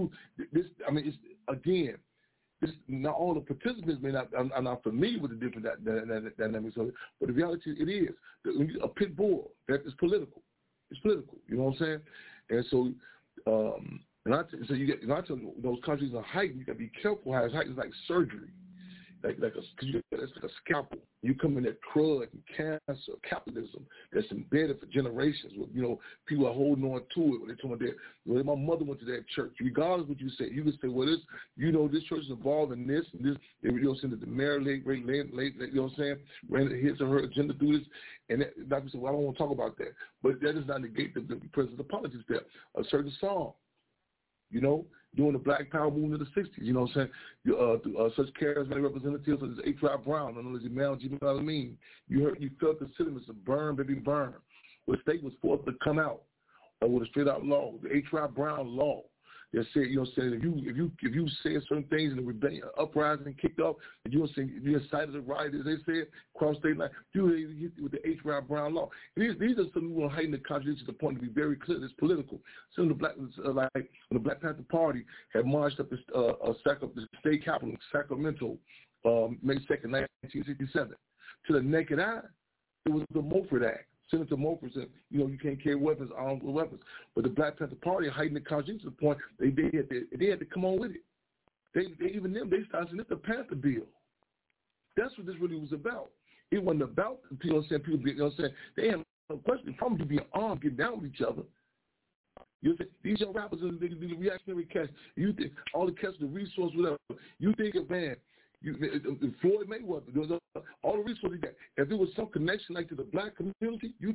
Not all the participants are not familiar with the different dynamics of it, but the reality it is. A pit bull, that is political. It's political. You know what I'm saying? And so, you get those countries are heightened. You got to be careful how it's heightened. It's like surgery. It's like a scalpel. You come in that crud and cancer, capitalism that's embedded for generations. With, you know, people are holding on to it. When they talk about that, my mother went to that church. Regardless of what you say, you can say, well, this, you know, this church is involved in this and this. They were, you know, saying that the mayor late, you know what I'm saying, ran his or her agenda through this. And that, like I said, well, I don't want to talk about that. But that does not negate the presence of politics there. A certain song, you know, during the Black Power movement of the 60s, you know what I'm saying? Such charismatic representatives such as H. Rod Brown, known as Imam Jimmy Alameen. You felt the sentiments of burn, baby, burn. When the state was forced to come out with a straight out law, the H. Rod Brown law, they said, you know what I'm saying, if you said certain things in the rebellion, uprising kicked up, and you know what I'm saying, you incited a riot, as they said, cross state line, you hit with the H. Rod Brown law. And these are some who want to heighten the contradiction to the point to be very clear. It's political. So when the Black Panther Party had marched up the state capital, Sacramento, May 2nd, 1967, to the naked eye, it was the Mulford Act. Senator Mulford said, you know, you can't carry weapons, armed with weapons. But the Black Panther Party heightened the contradiction to the point they had to come on with it. They started saying, it's the Panther Bill. That's what this really was about. It wasn't about, you know what I'm saying, you know what I'm saying, they had no question. Probably being armed, get down with each other. You think these young rappers are the reactionary cats. You think all the cats, the resource, whatever. You think of, man, Floyd Mayweather, all the resources he got. If there was some connection like to the black community, you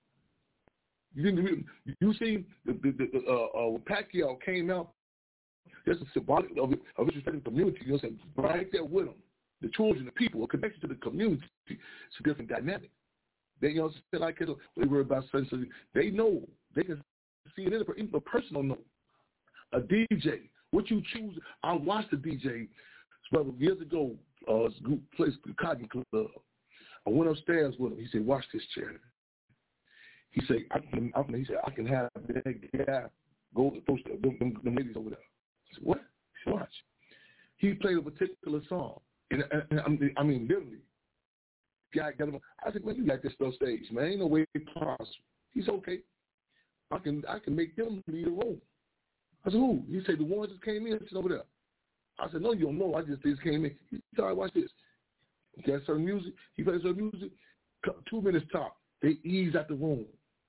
see when Pacquiao came out, that's a symbolic of his respected community. You know what I'm saying? Right there with him, the children, the people, a connection to the community. It's a different dynamic. They, you know what I'm saying? They worry about something. They know. They can see it in a personal note. A DJ, what you choose. I watched the DJ. Brother, years ago, place Cotton Club. I went upstairs with him. He said, "Watch this, chair." He said, "I can have that guy go approach them ladies over there." I said, "What?" He said, "Watch." He played a particular song, and I mean literally. Guy got him. I said, "Man, you got this stuff stage, man. Ain't no way possible." He said, "Okay, I can make them lead a role." I said, "Who?" He said, "The ones that came in over there." I said, "No, you don't know. I just came in." He said, "All right, watch this." He got certain music. He plays certain music. 2 minutes top. They ease out the room.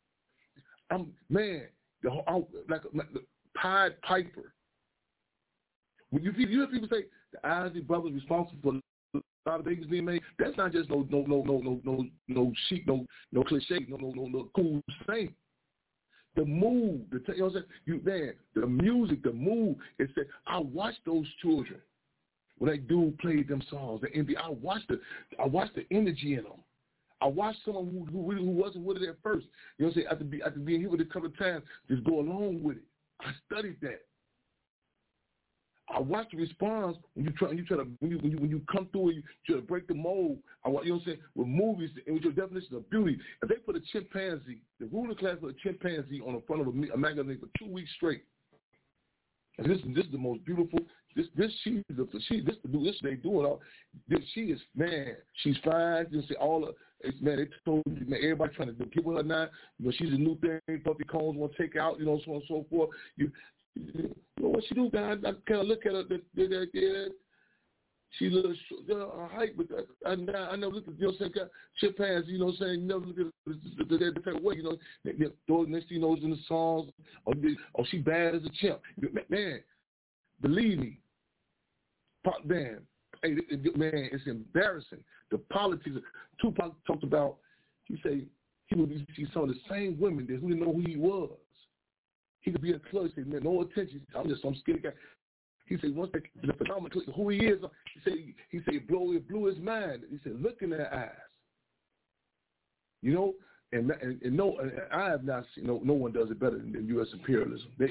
Like Pied Piper. When you hear people say the Isley Brothers responsible for a lot of babies being made, that's not just no chic, no cliche, no cool saying. The move, you know what I'm saying? The music, the move. It said, I watched those children when that dude played them songs. I watched the energy in them. I watched someone who wasn't with it at first. You know what I'm saying? After being here with it a couple of times, just go along with it. I studied that. I watch the response when you come through and you try to break the mold. You know what I'm saying? With movies and with your definition of beauty, if they put a chimpanzee, the ruling class put a chimpanzee on the front of a magazine for 2 weeks straight, and this is the most beautiful. This they do it all. She is, man. She's fine. You see all of man. They told you, man, everybody trying to give her now. You know, she's a new thing. Puffy Combs want to take out. You know, so on and so forth. You know what she do? I kind of look at her. Yeah, she little height, but I never look at, you know, saying chimpanzee. You know, saying you never look at the different way. You know, those next thing you know in the songs. Oh, she bad as a chimp. Man, believe me. Pop man, hey, man, it's embarrassing. The politics. Tupac talked about. He said he would see some of the same women that who didn't know who he was. He could be in a club. He said, man, no attention. I'm just some skinny guy. He said once the phenomenon, who he is. He said it blew his mind. He said, look in their eyes. You know, and I have not seen no one does it better than U.S. imperialism. This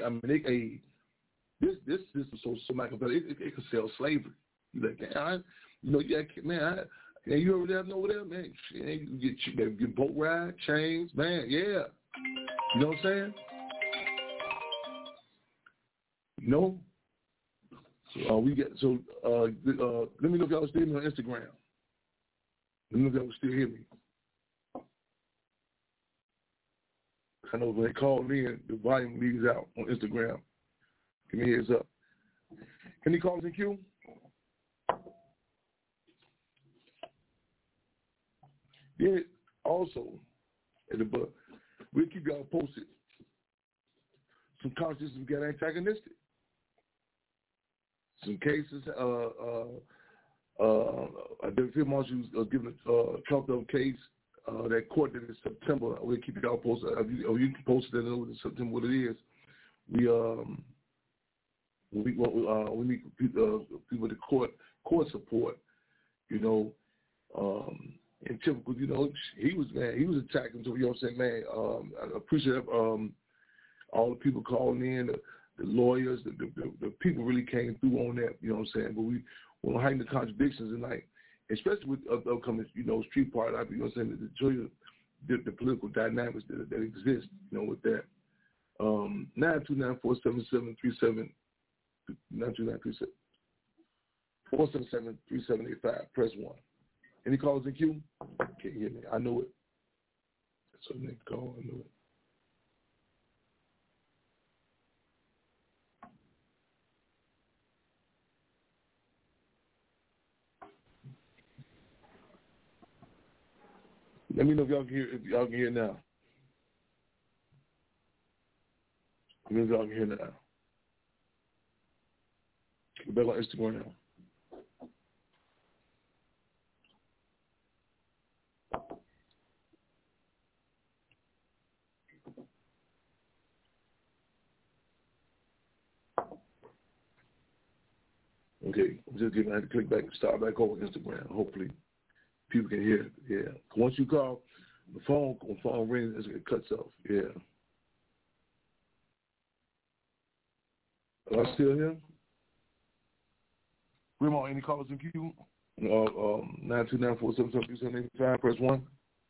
is so Machiavelli. It could sell slavery. You like, man, you ever there over there, man? You get boat ride, chains, man, yeah. You know what I'm saying? No. So let me know if y'all still hear me on Instagram. Let me know if y'all still hear me. I know when they call in, the volume leaves out on Instagram. Give me a heads up. Any calls in queue? Yeah, also, we'll keep y'all posted. Some consciences we got antagonistic. Some cases, the field marshal was given a trumped up case that court did in September. We'll keep y'all posted. You can post it in September what it is. We need people to court support, you know, and typical, you know, he was attacking. So you know what I'm saying, man. I appreciate all the people calling in, the lawyers, the people really came through on that. You know what I'm saying. But we want to heighten the contradictions and like, especially with upcoming, you know, street part. You know what I'm saying. To show you the political dynamics that exist. You know, with that. 929-477-37. 929-477-3785. Press 1. Any calls in queue? Can't hear me. I know it. That's what they call. I know it. Let me know if y'all can hear now. Let me know if y'all can hear now. Get back on Instagram now. Okay, I'm just I had to click back and start back over Instagram. Hopefully people can hear it. Yeah. Once you call, the phone rings, it cuts off. Yeah. Are I still here? We're on any callers in queue? 929-477-3785. Press 1.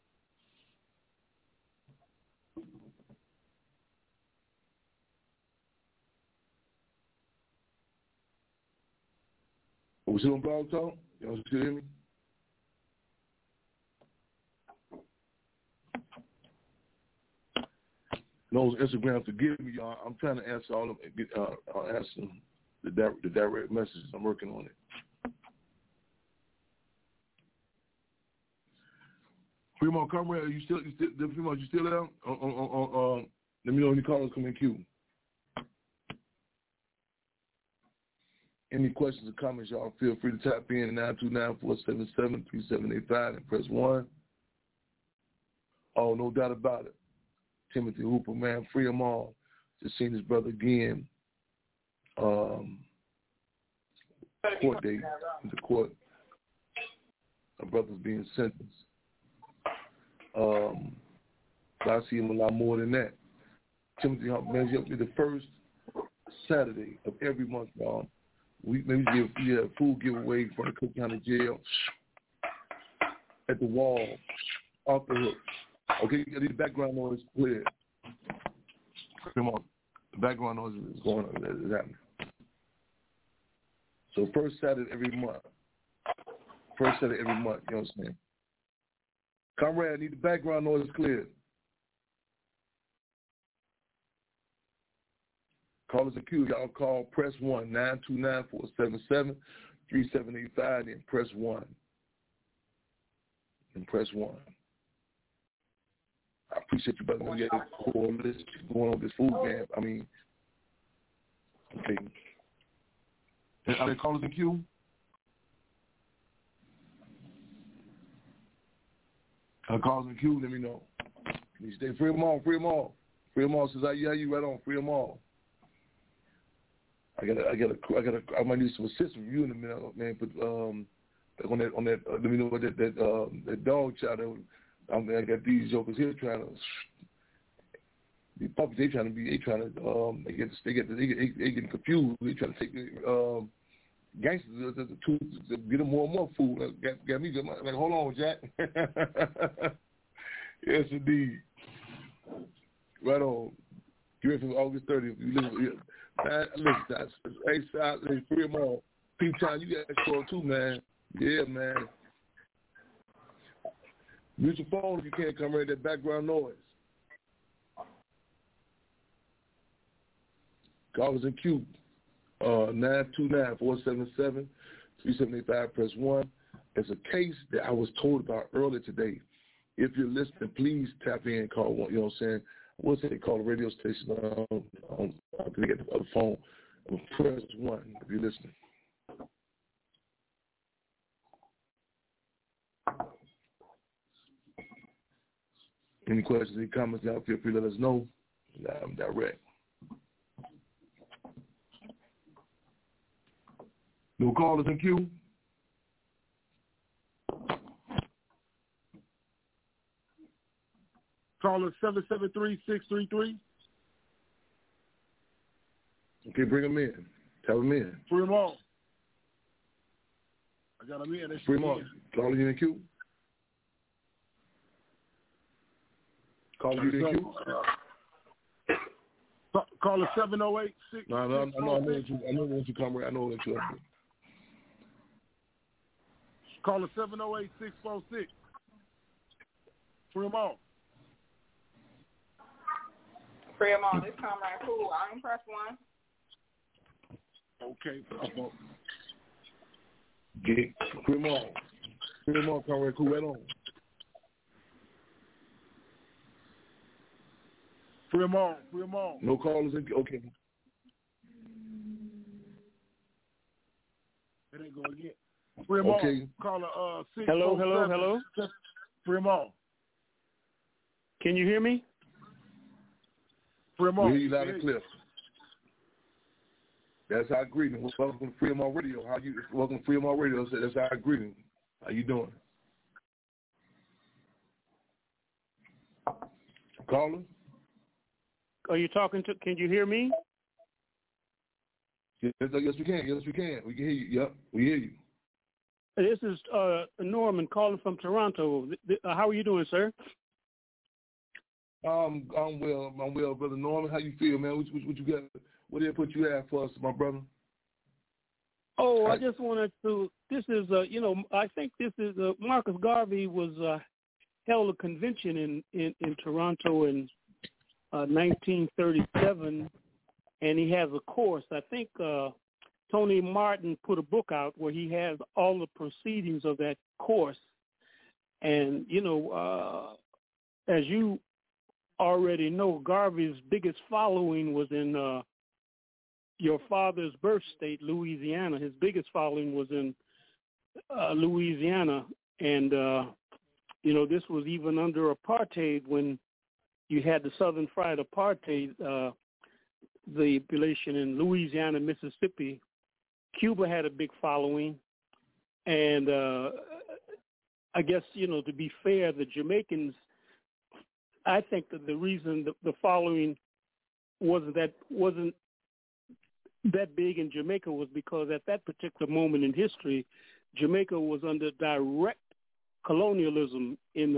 Are we still on Blog Talk? Y'all still hear me? No, Instagram, forgive me, y'all. I'm trying to answer all of them. I'll answer the direct messages. I'm working on it. Fremont Comrade, you still there? Let me know when the callers come in queue. Any questions or comments, y'all feel free to tap in at 929-477-3785 and press 1. Oh, no doubt about it. Timothy Hooper, man, free them all. Just seen his brother again. Court date in the court. My brother's being sentenced. But I see him a lot more than that. Timothy Hooper, man, it's the first Saturday of every month, y'all. We maybe give food giveaway from the Cook County Jail at the wall, off the hook. Okay, the background noise clear. Come on, the background noise is going on. Is happening. So first Saturday every month. First Saturday every month. You know what I'm saying? Comrade, I need the background noise clear. Callers and queue, y'all call, press 1, 929-477-3785, then press 1. And press 1. I appreciate you, brother. We got going on this food camp. I mean, okay. Are there callers in queue? Callers in queue, let me know. You stay free them all. Free them all says, how you right on, free them all. I might need some assistance from you in a minute, man. But on that, let me know what that dog child. I got these jokers here trying to be puppies. They getting confused. They trying to take gangsters to get them more and more food. Got me like, hold on, Jack. Yes, indeed. Right on. Get ready for August 30th. Listen, hey, free them all. Peep time, you got to show too, man. Yeah, man. Use your phone if you can't come right that background noise. Callers in queue. 929-477-3785. Press 1. It's a case that I was told about earlier today. If you're listening, please tap in and call one. You know what I'm saying? I would say call the radio station on the phone. Press 1 if you're listening. Any questions, any comments, y'all feel free to let us know. I'm direct. No callers in queue? Caller 773-633. Okay, bring them in. Tell them in. Free them all. I got them in. Free them all. Caller you in queue? Caller you in queue? Caller 708-6. No, I know what you come right. I know what you are. Caller 708-646. Free them all. Free them all. This comrade cool. I ain't press 1. Okay. Get free them all. Free them all, comrade cool. Right on. Free them all. Free them all. No callers in. Okay. There they go again. Free them all. Caller 6. Hello. Free them all. Can you hear me? We hear you loud and clear. That's our greeting. Welcome to Freedom on Radio. Welcome to Freedom on Radio. That's our greeting. How you doing? Caller? Are you talking to? Can you hear me? Yes, we can. Yes, we can. We can hear you. Yep, we hear you. This is Norman calling from Toronto. How are you doing, sir? I'm well, brother Norman. How you feel, man? What you got? What did they put you at for us, my brother? Oh, I just wanted to. This is, I think this is Marcus Garvey was held a convention in Toronto in 1937, and he has a course. I think Tony Martin put a book out where he has all the proceedings of that course, and as you already know, Garvey's biggest following was in your father's birth state, Louisiana. His biggest following was in Louisiana, and this was even under apartheid when you had the Southern Fried Apartheid, the population in Louisiana, Mississippi. Cuba had a big following, and I guess, to be fair, the Jamaicans, I think that the reason the following wasn't that big in Jamaica was because at that particular moment in history, Jamaica was under direct colonialism in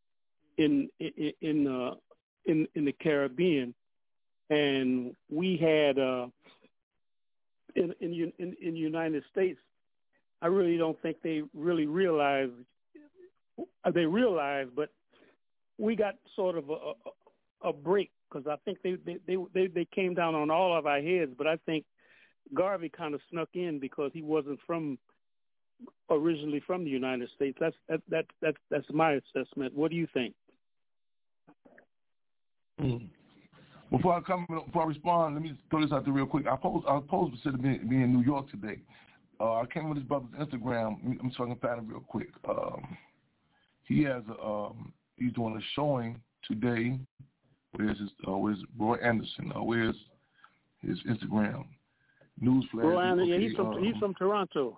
the Caribbean, and we had in the United States. I really don't think they really realized. They realized, but we got sort of a break because I think they came down on all of our heads. But I think Garvey kind of snuck in because he wasn't originally from the United States. That's my assessment. What do you think? Before I respond, let me throw this out there real quick. I posed to be in New York today. I came on this brother's Instagram. I'm so I can find him real quick. He has he's doing a showing today. Where's Roy Anderson? Where's his Instagram? Newsflash. Roy Anderson, yeah, he's from Toronto.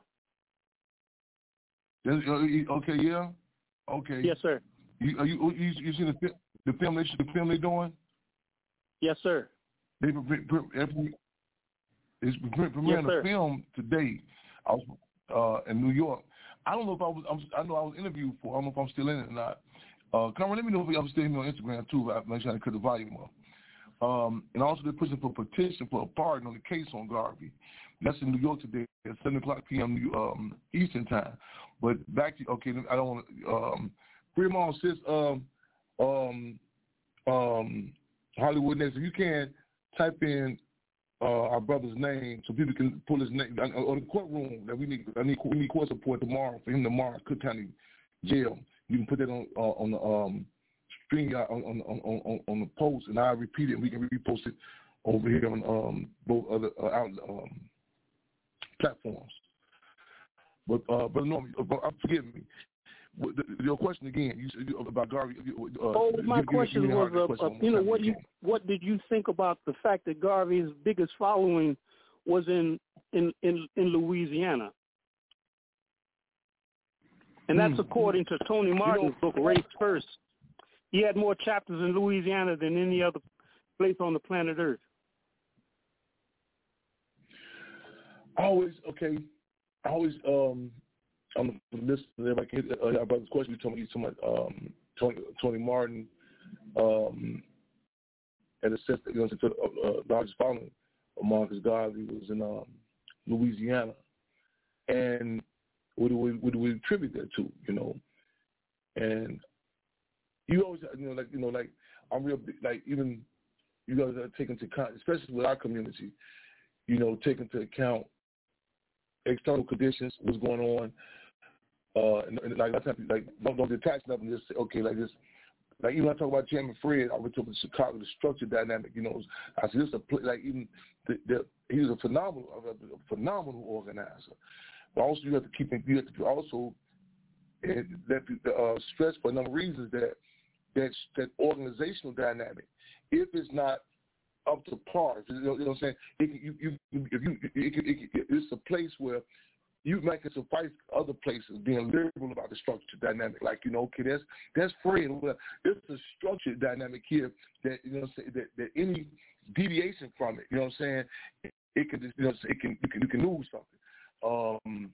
Okay, yeah. Okay. Yes, sir. You seen the film they're doing? Yes, sir. It's premiering the film today. I was in New York. I don't know if I know I was interviewed for. I don't know if I'm still in it or not. Cameron, let me know if I'm still in on Instagram too. I'm trying to cut the volume up. And also they're pushing for a petition for a pardon on the case on Garvey. That's in New York today at 7:00 p.m. Eastern time. But back to I don't want to. Fremont says Hollywood Next. If you can type in our brother's name so people can pull his name or the courtroom that we need court support tomorrow for him tomorrow at Cook County Jail. You can put that on the string on the post, and I'll repeat it. And we can repost it over here on both other platforms. But no, forgive me. Your question again, you said about Garvey. My question was, what did you think about the fact that Garvey's biggest following was in Louisiana? And that's according to Tony Martin's book, Race First. He had more chapters in Louisiana than any other place on the planet Earth. I'm listening to everybody. About this question, you told me about Tony Martin, and it says that the largest following of Marcus Garvey was in Louisiana, and what do we attribute that to? And you always, like I'm real like even you guys are taking into account, especially with our community, take into account external conditions, what's going on. And like don't detach nothing. Just say, okay, like this. Like even when I talk about Chairman Fred, I went to Chicago, the structure dynamic. I said this even he was a phenomenal organizer. But also you have to also stress for a number of reasons that organizational dynamic, if it's not up to par, you know what I'm saying? It's a place where you might can suffice other places being liberal about the structure dynamic. Like, okay, that's free. It's a structured dynamic here that, that any deviation from it, what I'm saying, it can just, you can lose something.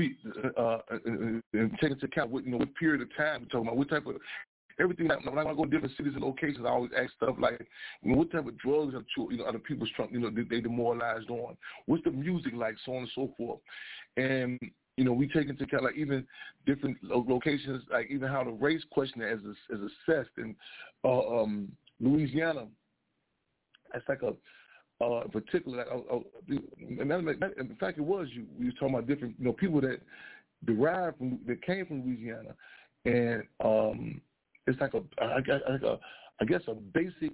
And take into account what period of time we're talking about, what type of everything. When I go to different cities and locations, I always ask stuff like, what type of drugs are the people they demoralized on? What's the music like, so on and so forth. And we take into account like even different locations, like even how the race question is assessed in Louisiana. That's like a particular. In fact, it was we were talking about different people that that came from Louisiana, and it's like I guess a basic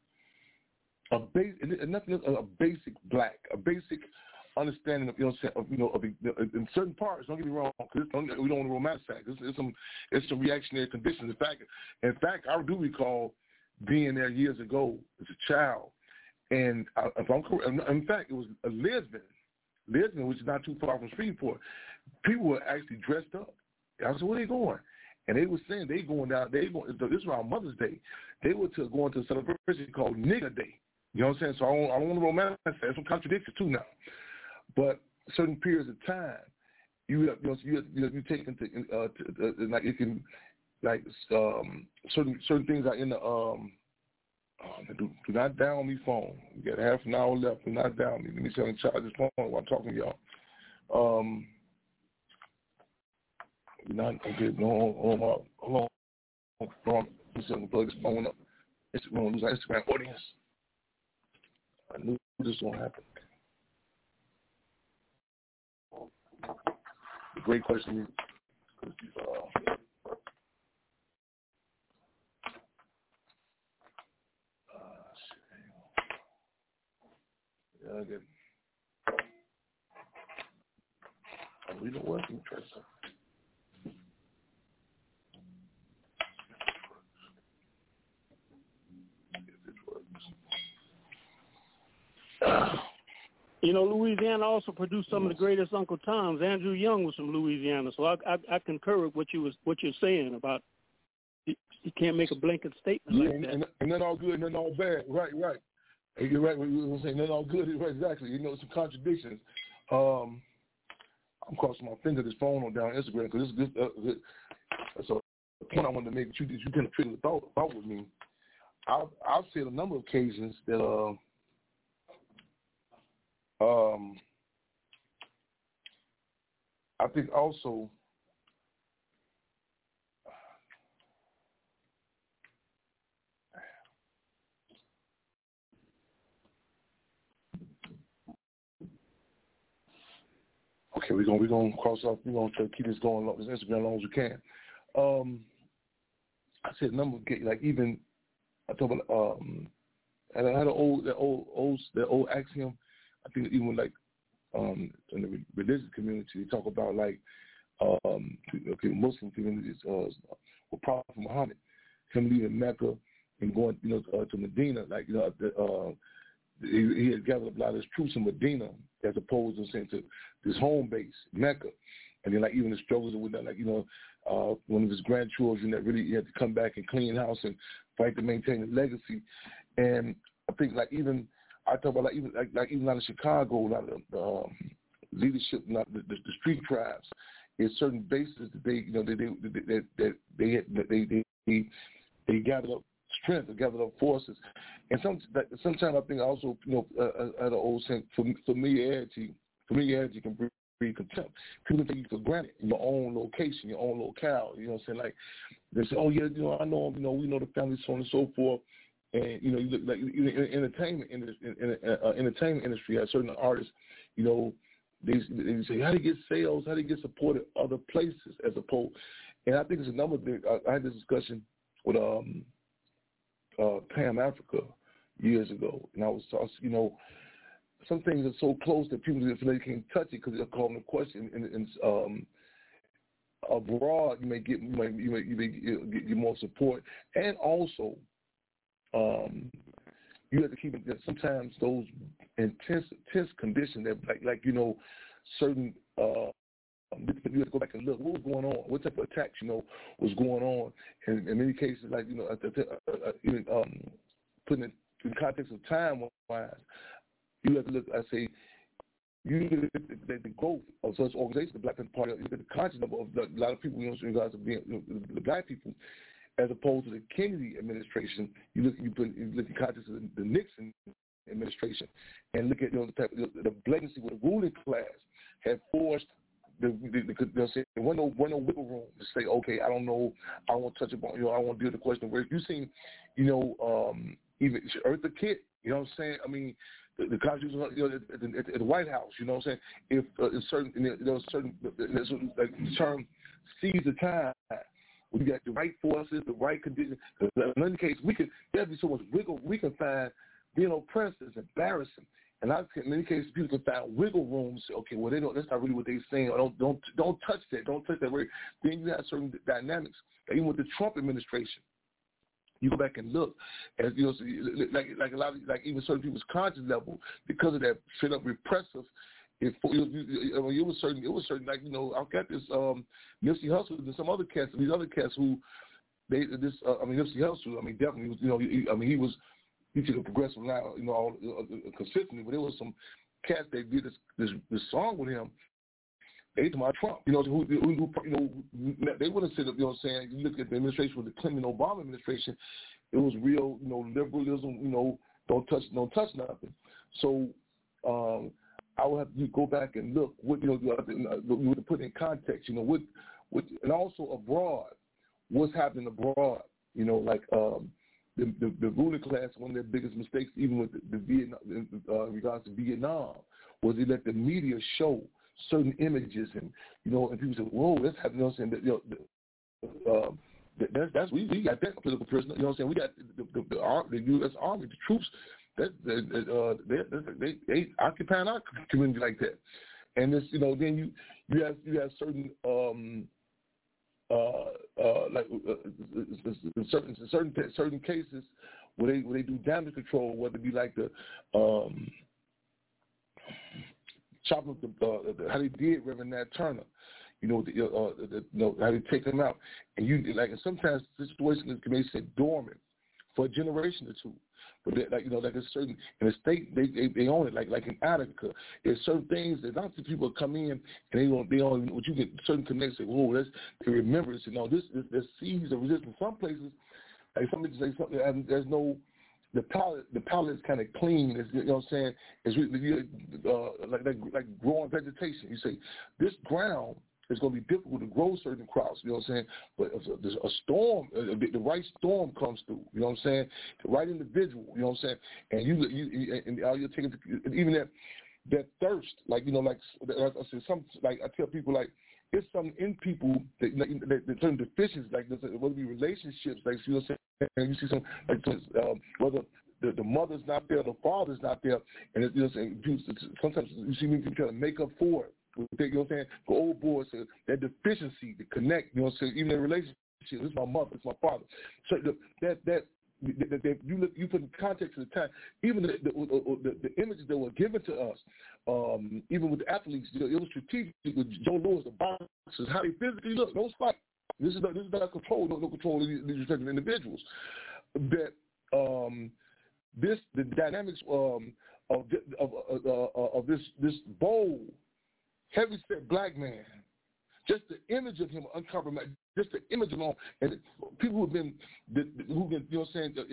black, a basic understanding of in certain parts. Don't get me wrong, because we don't want to romanticize. It's some reactionary conditions. In fact, I do recall being there years ago as a child, and if I'm correct, in fact, it was a Lisbon, which is not too far from Shreveport. People were actually dressed up. I said, where are they going? And they were saying this is around Mother's Day. They were going to a celebration called Nigger Day. You know what I'm saying? So I don't want to romanticize. There's some contradictions too now. But certain periods of time, you take into like it can like certain things are in the do not down me phone. You got half an hour left. Do not down me. Let me tell you, charge this phone while I'm talking to y'all. Not okay. No, hold on. I'm just gonna plug this phone up. It's gonna lose our Instagram audience. I knew this was gonna happen. Great question. Yeah, I get. We don't work in Tressa. You know, Louisiana also produced some of the greatest Uncle Toms. Andrew Young was from Louisiana, so I concur with what you're saying about you can't make a blanket statement like that. And then all good and then all bad. Right. And you're right. We were saying then all good. Right, exactly. You know, some contradictions. I'm crossing my finger this phone on down Instagram because this is good. So the point I wanted to make that you kind of trigger the thought with me. I've said a number of occasions that I think also okay, we're gonna cross off. We're gonna try to keep this going on this Instagram as long as we can. I said a number of like even I talk about and I had that old axiom. I think even like in the religious community, they talk about like Muslim communities with Prophet Muhammad, him leaving Mecca and going to Medina, like he had gathered a lot of his troops in Medina as opposed to saying to his home base Mecca, and then like even the struggles with that, like one of his grandchildren that really had to come back and clean house and fight to maintain his legacy, and I think like even. I talk about even out of Chicago, a lot of the leadership, not the street tribes, is certain bases that they gathered up strength, they gathered up forces, and sometimes I think also at an old sense familiarity can breed contempt. People take you for granted in your own location, your own locale. You know what I'm saying? Like they say, oh yeah, I know him, we know the family, so on and so forth. And you look like in the entertainment industry, as certain artists, they say how do you get sales, how do you get support at other places as opposed. And I think it's a number of things. I had this discussion with Pam Africa years ago, and I was some things are so close that people they can't touch it because they're calling the question. And abroad, you may get more support, and also. You have to keep it that sometimes those intense conditions that like certain you have to go back and look what was going on, what type of attacks was going on, and in many cases like putting it in context of time wise, you have to look. I say you look at the growth of such organizations, the Black Panther Party, you look at the consciousness of a lot of people, in regards to being the Black people. As opposed to the Kennedy administration, you look in context of the Nixon administration, and look at the blatantly where the ruling class had forced they'll say there wasn't no wiggle room to say, okay, I don't know, I don't want to touch upon, I don't want to deal with the question where you seen, even Eartha Kitt, you know what I'm saying? I mean, the Constitution at the White House, you know what I'm saying? If there was certain like the term seize the time. We got the right forces, the right conditions. In any case, there'd be so much wiggle. We can find being oppressed is embarrassing. And in many cases, people can find wiggle rooms. Okay, well, that's not really what they're saying. Or don't touch that. Don't touch that word. Then you have certain dynamics. Even with the Trump administration, you go back and look, as like a lot of even certain people's conscience level because of that straight up repressive. It was certain like I've got this Nipsey Hussle and some other cats, these other cats who Nipsey Hussle, definitely he was he took a progressive line, consistently. But there was some cats that did this song with him. They talking about Trump, who they wouldn't sit up, you know what I'm saying? You look at the administration with the Clinton-Obama administration, it was real, liberalism, don't touch nothing. So I would have you go back and look what you would put in context, what and also abroad, what's happening abroad, like the ruling class, one of their biggest mistakes, even with the Vietnam, in regards to Vietnam, was they let the media show certain images, and and people say, "Whoa, that's happening." That's we got that political prisoner. We got the U.S. Army, the troops. They occupying our community like that, and this, then you have certain certain cases where they do damage control, whether it be like the chopping up how they did Reverend Nat Turner, how they take them out, and and sometimes situations can be said dormant for a generation or two, but like a certain in the state they own it, like in Attica, there's certain things that lots of people come in and they don't what you get certain connections. They remember this. There's seeds of resistance. Some places, like somebody say something, there's no. The palette is kind of clean. It's, what I'm saying? It's like growing vegetation. You say this ground is going to be difficult to grow certain crops. You know what I'm saying? But if there's a storm, the right storm comes through. You know what I'm saying? The right individual. You know what I'm saying? And you're taking even that thirst. Like I said, I tell people it's something in people that certain deficiencies, like whether it be relationships, like you know what I'm saying. And you see some whether the mother's not there, the father's not there, and sometimes you see me trying to make up for it. You know what I'm saying? The old boys, that deficiency to connect. You know what I'm saying? Even in relationships, it's my mother, it's my father. So that you put in context of the time, even the images that were given to us, even with the athletes, it was strategic with Joe Louis, the boxers, how they physically look. No spot. This is not control. No control of these respective individuals. That the dynamics of this bold, heavy-set black man, just the image of him uncompromised, just the image of him, and people who've been, you know what I'm saying?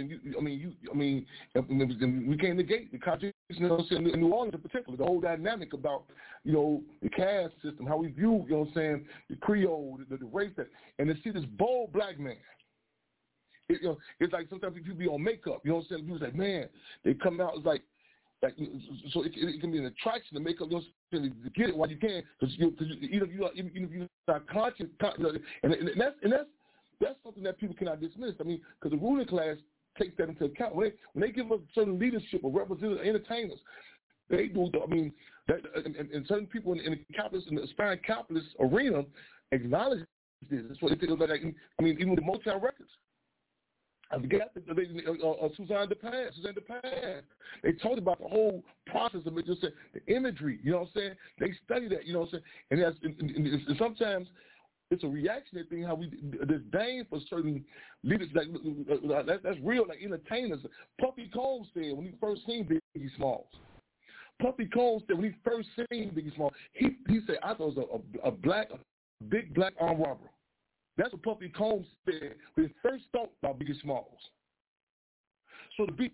And we can't negate the contradiction, you know what I'm saying, in New Orleans in particular, the whole dynamic about, the caste system, how we view, you know what I'm saying, the Creole, the race, and to see this bold black man. It's like sometimes people be on makeup, you know what I'm saying? People say, man, they come out, it's like so it can be an attraction to make up your to get it while you can, because even if you're not conscious, and that's something that people cannot dismiss. I mean, because the ruling class takes that into account when they give us certain leadership or representative entertainers. They do. I mean, and certain people in the aspiring capitalist arena acknowledge this. That's what it feels like. I mean, even with the Motown records. I forgot Suzanne DePaz. They talked about the whole process of it, just the imagery, you know what I'm saying? They study that, you know what I'm saying? And sometimes it's a reactionary thing, how we disdain for certain leaders. That's real, like entertainers. Puffy Combs said when he first seen Biggie Smalls. Puffy Combs said when he first seen Biggie Smalls, he said, I thought it was a big black armed robber. That's what Puffy Combs said when he first thought about Biggie Smalls. So to be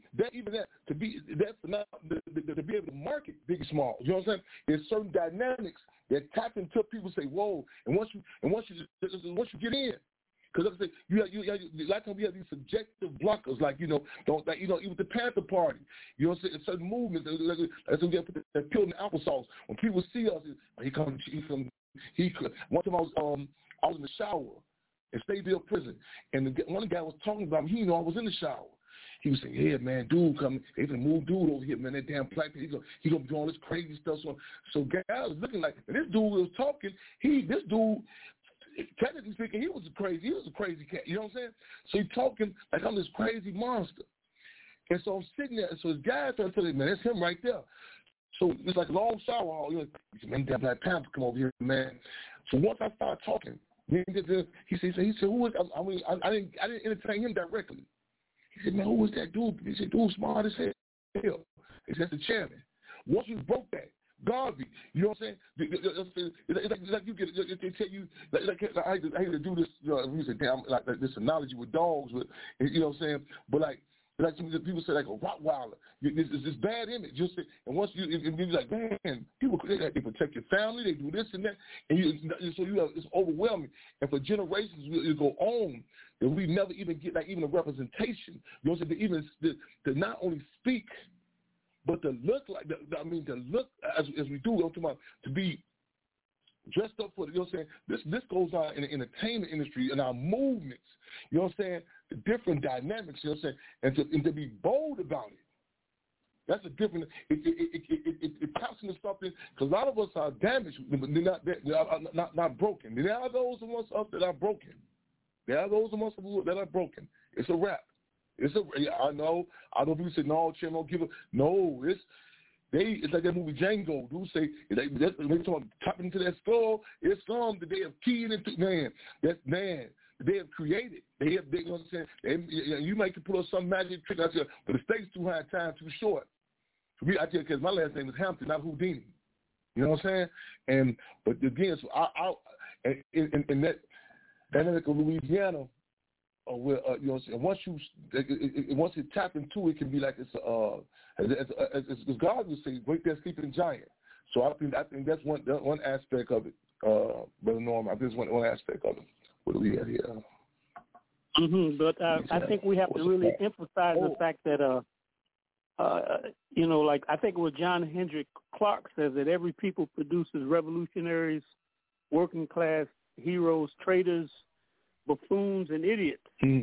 able to market Biggie Smalls, you know what I'm saying? There's certain dynamics that tap into people. Say, whoa! And once you get in, because like I say, you a lot of times we have these subjective blockers, like even the Panther Party, you know what I'm saying? Certain movements, that's when we put that pill in the applesauce. When people see us, he comes. One time I was in the shower in Stateville Prison, and one guy was talking about me. He didn't know I was in the shower. He was saying, "Yeah, man, dude coming. They gonna move dude over here, man. That damn black people. He gonna be doing all this crazy stuff." So guy was looking like, and this dude was talking. This dude, technically speaking, he was a crazy cat. You know what I'm saying? So he's talking like I'm this crazy monster. And so I'm sitting there, and so this guy started telling me, man, that's him right there. So it's like a long shower hall. You know, he said, man, that Black Panther come over here, man. So once I started talking, he said, who is? I mean, I didn't entertain him directly. He said, man, who was that dude? He said, dude, smart as hell. He said, that's the chairman. Once you broke that, Garvey, you know what I'm saying? It's like you get, they tell you, I hate to do this, we say, damn, like this analogy with dogs, but, you know what I'm saying? But like people say like a Rottweiler, it's this bad image. You'll say, and once you're like, man, people they protect your family, they do this and that, and so it's overwhelming. And for generations, you go on, and we never even get like even a representation. You know what I'm saying? To not only speak, but to look like, to look as we do, I'm talking about to be dressed up for, you know what I'm saying? This goes on in the entertainment industry and our movements, you know what I'm saying? The different dynamics, you know what I'm saying? And to be bold about it. That's a different, it taps into something, because a lot of us are damaged, but they're not broken. There are those amongst us that are broken. There are those amongst us that are broken. It's a wrap. I know people say, no, Chim, don't give it. No, it's like that movie Django. Dude say, they talking tapping into that skull. It's some that they have keyed into, they have created. They you know what I'm saying? You might pull up some magic trick out there, but the stakes too high, time too short. For me, I tell you, because my last name is Hampton, not Houdini. You know what I'm saying? But again, so in that dynamic of Louisiana, you know, once you tap into it, can be like it's as God would say, wake that sleeping giant. So I think that's one aspect of it, Brother Norm. I think it's one aspect of it. What do we have here? But I think we have to really emphasize the fact that you know, like I think what John Hendrick Clark says, that every people produces revolutionaries, working class heroes, traitors, buffoons, and idiots.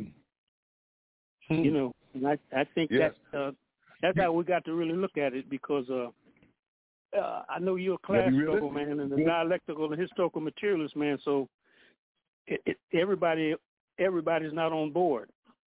You know, and I think that's how we got to really look at it, because I know you're a class struggle man and a dialectical and historical materialist man, so everybody's not on board.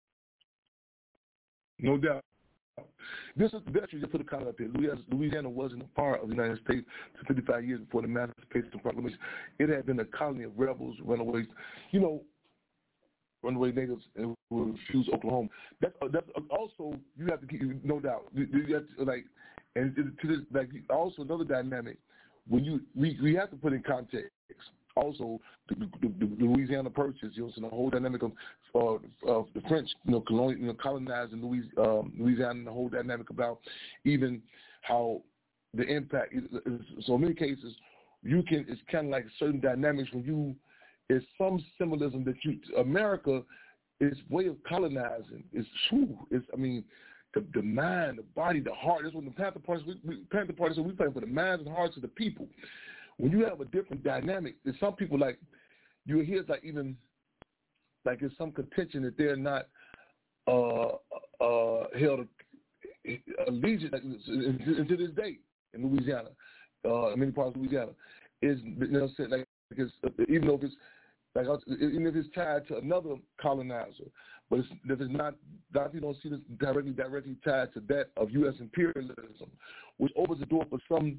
No doubt. This is the best you put a comment up here. Louisiana wasn't a part of the United States for 55 years before the Emancipation Proclamation. It had been a colony of rebels, runaways, you know, runaway natives who refused Oklahoma. That's also, you have to keep, no doubt. You have to, like, and to this, like, also another dynamic when we have to put in context. Also, the Louisiana Purchase, you know, so the whole dynamic of the French, you know, colonizing Louisiana, and the whole dynamic about even how the impact. So in many cases, it's kind of like certain dynamics when it's some symbolism that America is way of colonizing. It's the mind, the body, the heart. That's when the Panther Party said we playing for the minds and hearts of the people. When you have a different dynamic, there's some people like you hear like even like there's some contention that they're not held allegiance to this day in Louisiana, in many parts of Louisiana, is, you know, like even though even if it's tied to another colonizer, but if it's not, you don't see this directly tied to that of U.S. imperialism, which opens the door for some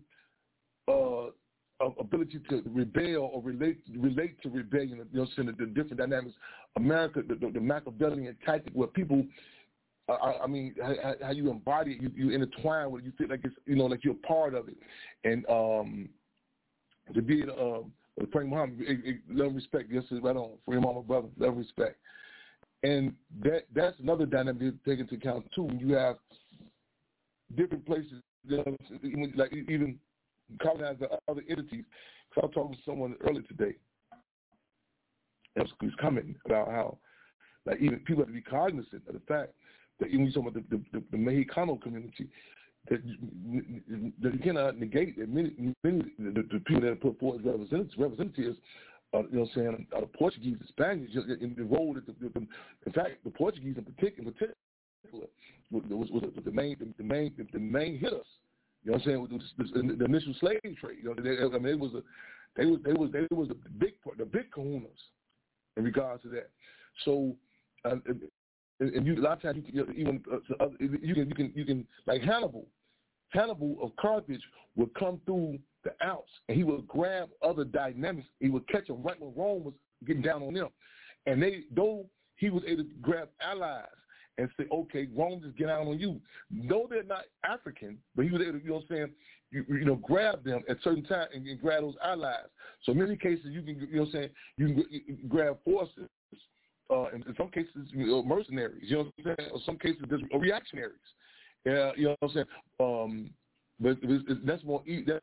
ability to rebel or relate to rebellion. You know, the different dynamics. America, the Machiavellian tactic where people, how you embody it, you intertwine with it, you feel like it's, you know, like you're a part of it, and to be Frank Muhammad, love and respect. Yes, right on. For your mama, brother, love and respect. And that's another dynamic to take into account too. When you have different places, like even colonize the other entities. So I was talking to someone earlier today. He was commenting about how, like, even people have to be cognizant of the fact that even when you're talking about the Mexicano community, that you cannot negate that many the people that are put forward as representatives, you know what I'm saying, the Portuguese, the Spaniards, in the role that in fact, the Portuguese in particular was the main hitters. You know what I'm saying? With the initial slave trade. You know, they was the big kahunas in regards to that. So, and you, a lot of times you can like Hannibal of Carthage would come through the Alps and he would grab other dynamics. He would catch them right when Rome was getting down on them, and though he was able to grab allies and say, okay, Rome just get out on you. No, they're not African, but he was able to, you know what I'm saying, grab them at certain time and grab those allies. So in many cases, you can, you know what I'm saying, you can grab forces. In some cases, mercenaries, you know what I'm saying? Or some cases, there's reactionaries. You know what I'm saying? But that's more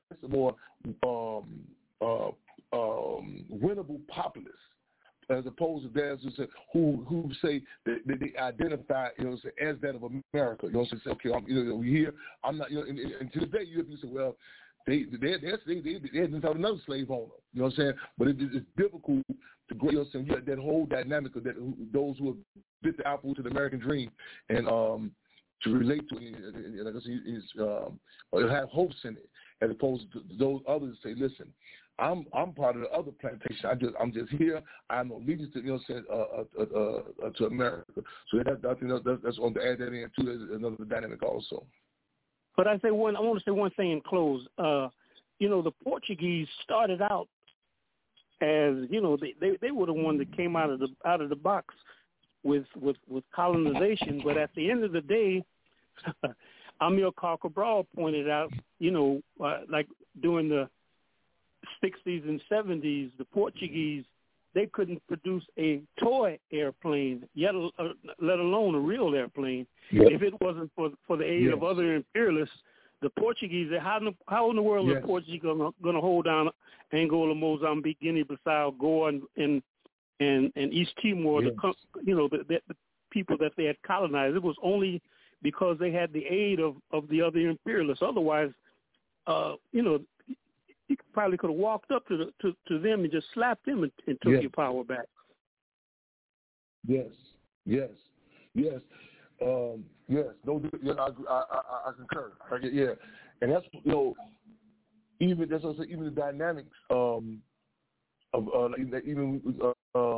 winnable populace, as opposed to those who say that they identify, you know, as that of America. You know, say, okay, we here. I'm not. You know, and to this day, you say, well, they didn't have another slave owner. You know what I'm saying? But it's difficult to grow. You know what I'm saying? You have that whole dynamic of those who have bit the apple to the American dream and to relate to it, like I said, have hopes in it, as opposed to those others say, listen, I'm part of the other plantation. I'm just here. I have no allegiance to, you know what I'm saying, to America. So that's on to add that in too. There's another dynamic also. But I want to say one thing in close. You know, the Portuguese started out as, you know, they were the one that came out of the box with colonization. But at the end of the day, Amilcar Cabral pointed out, you know, like during the 60s and 70s, the Portuguese, they couldn't produce a toy airplane, let alone a real airplane. Yep. If it wasn't for the aid of other imperialists, the Portuguese, how in the world are the Portuguese going to hold down Angola, Mozambique, Guinea-Bissau, Goa, and East Timor, the people that they had colonized? It was only because they had the aid of the other imperialists. Otherwise, you know, you probably could have walked up to them and just slapped them and took your power back. Yes. No, I concur. And that's, you know, even the dynamics some of the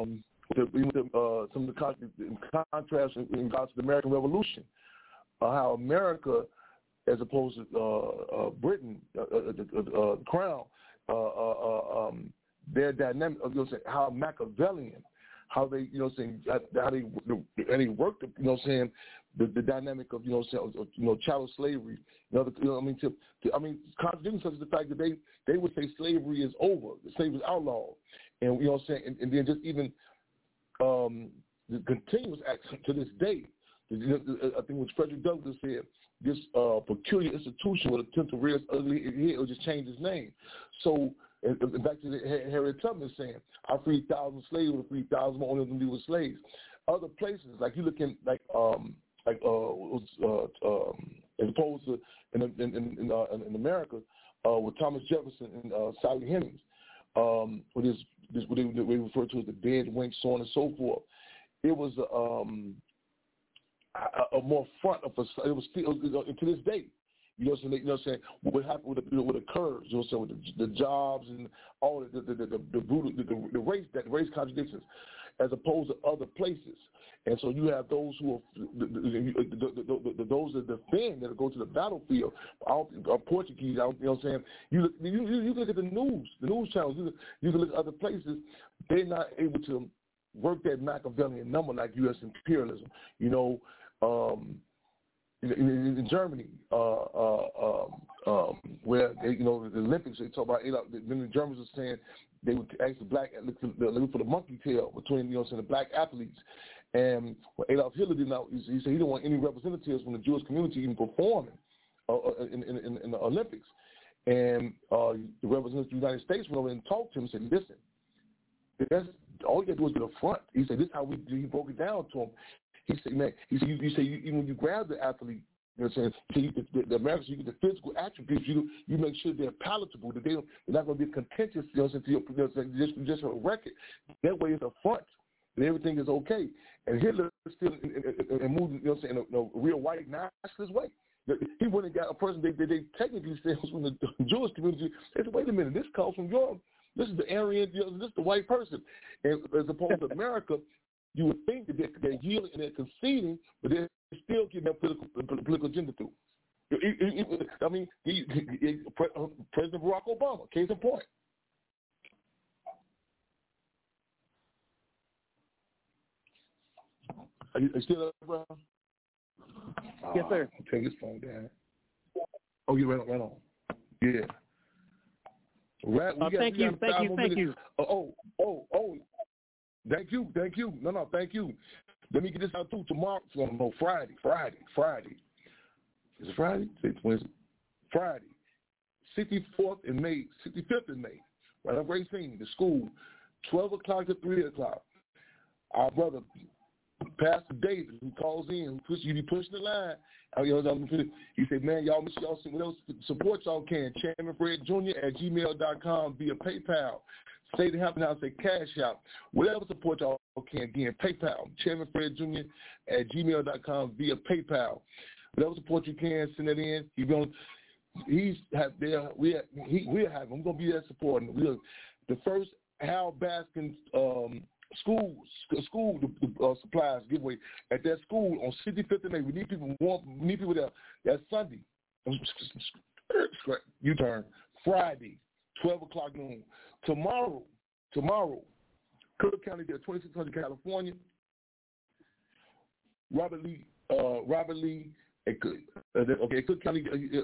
contrast in regards to the American Revolution, how America, as opposed to Britain, the Crown, their dynamic, you know, how Machiavellian, how they, you know, saying how they worked, you know, saying the dynamic of, you know, chattel slavery. Contradicting such as the fact that they would say slavery is over, slavery is outlawed, and you know, saying, and then just even the continuous action to this day. I think what Frederick Douglass said, this peculiar institution would attempt to rear its ugly head or just change its name. So, back to Harriet Tubman saying, I freed 1,000 slaves, would have freed 1,000 more, only of them were slaves. Other places, like you look in, as opposed to in America, with Thomas Jefferson and Sally Hemings, with what they refer to as the dead wing, so on and so forth. It was a more front of it was to this day. You know what I'm saying? What happened with the curves, you know what I'm saying, with the jobs and all the brutal, the race contradictions, as opposed to other places. And so you have those who are those that defend, that go to the battlefield, are Portuguese. You know what I'm saying? You look at the news channels. You can look at other places. They're not able to work that Machiavellian number like U.S. imperialism. You know. In Germany, where they, you know, the Olympics, they talk about then the Germans were saying they would ask the black look for the monkey tail between, you know, the black athletes. And what Adolf Hitler did not, he said he didn't want any representatives from the Jewish community even performing in the Olympics. And the representatives of the United States went over and talked to him and said, listen, that's all you got to do is get a front. He said, this is how he broke it down to him. He said, man, even when you grab the athlete, you know what I'm saying, the Americans, you get the physical attributes, you make sure they're palatable, that they're not going to be contentious, you know what I'm saying, just for a record. That way it's a front, and everything is okay. And Hitler still moved, you know what I'm saying, in a real white nationalist way. He went and got a person they technically said was from the Jewish community. They said, wait a minute, this comes from Europe. This is the Aryan, you know, this is the white person. And as opposed to America, you would think that they're yielding and they're conceding, but they're still getting their political agenda through. I mean, President Barack Obama, case in point. Are you still there, bro? Yes, sir. Take his phone down. Oh, you right on. Yeah. Right. Thank you. Oh. Thank you. No, thank you. Let me get this out too. Tomorrow, no, Friday. Is it Friday? It's Wednesday. Friday. 65th in May. Right up Racine, the school, 12 o'clock to 3 o'clock. Our brother, Pastor David, who calls in, you be pushing the line. He said, man, y'all make sure y'all see what else support y'all can. Chairman Fred Jr. at gmail.com via PayPal. State of Hampton House at Cash Out. Whatever support y'all can. Again, PayPal. Chairman Fred Jr. at gmail.com via PayPal. Whatever support you can, send it in. We'll have him. I'm gonna be there supporting. The first Hal Baskin school supplies giveaway at that school on 65th and May. We need people there. That's Sunday. U-turn. Friday, 12 o'clock noon. Tomorrow, Cook County, there, 2600 California. Robert Lee. Cook County.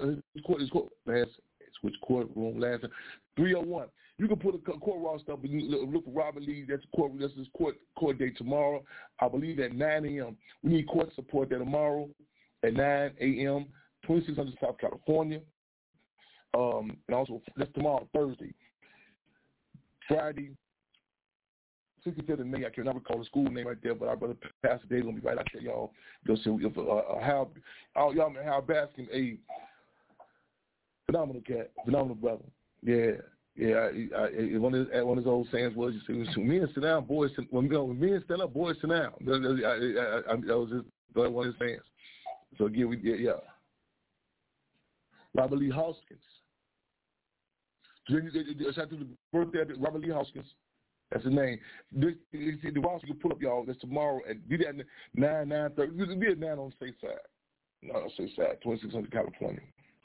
Which courtroom last time? 301. You can put a court roster up and look for Robert Lee. That's his court date tomorrow. I believe at 9 a.m. We need court support there tomorrow at 9 a.m. 2600 South California. And also that's tomorrow, Thursday. Friday, 65th of May. I cannot recall the school name right there, but our brother Pastor Dave's gonna be right out there, y'all. You'll see Hal Baskin, a phenomenal cat, phenomenal brother. Yeah. One of his old sayings was, "You see, men sit down, boys. When men stand up, boys sit down." That was one of his sayings. So again, Robert Lee Hoskins. Shout out to the birthday of Robert Lee Hoskins. That's his name. The roster you can pull up, y'all. That's tomorrow at be that 9:30. We'll be at 9 on the safe side. No, safe side, 2600 California.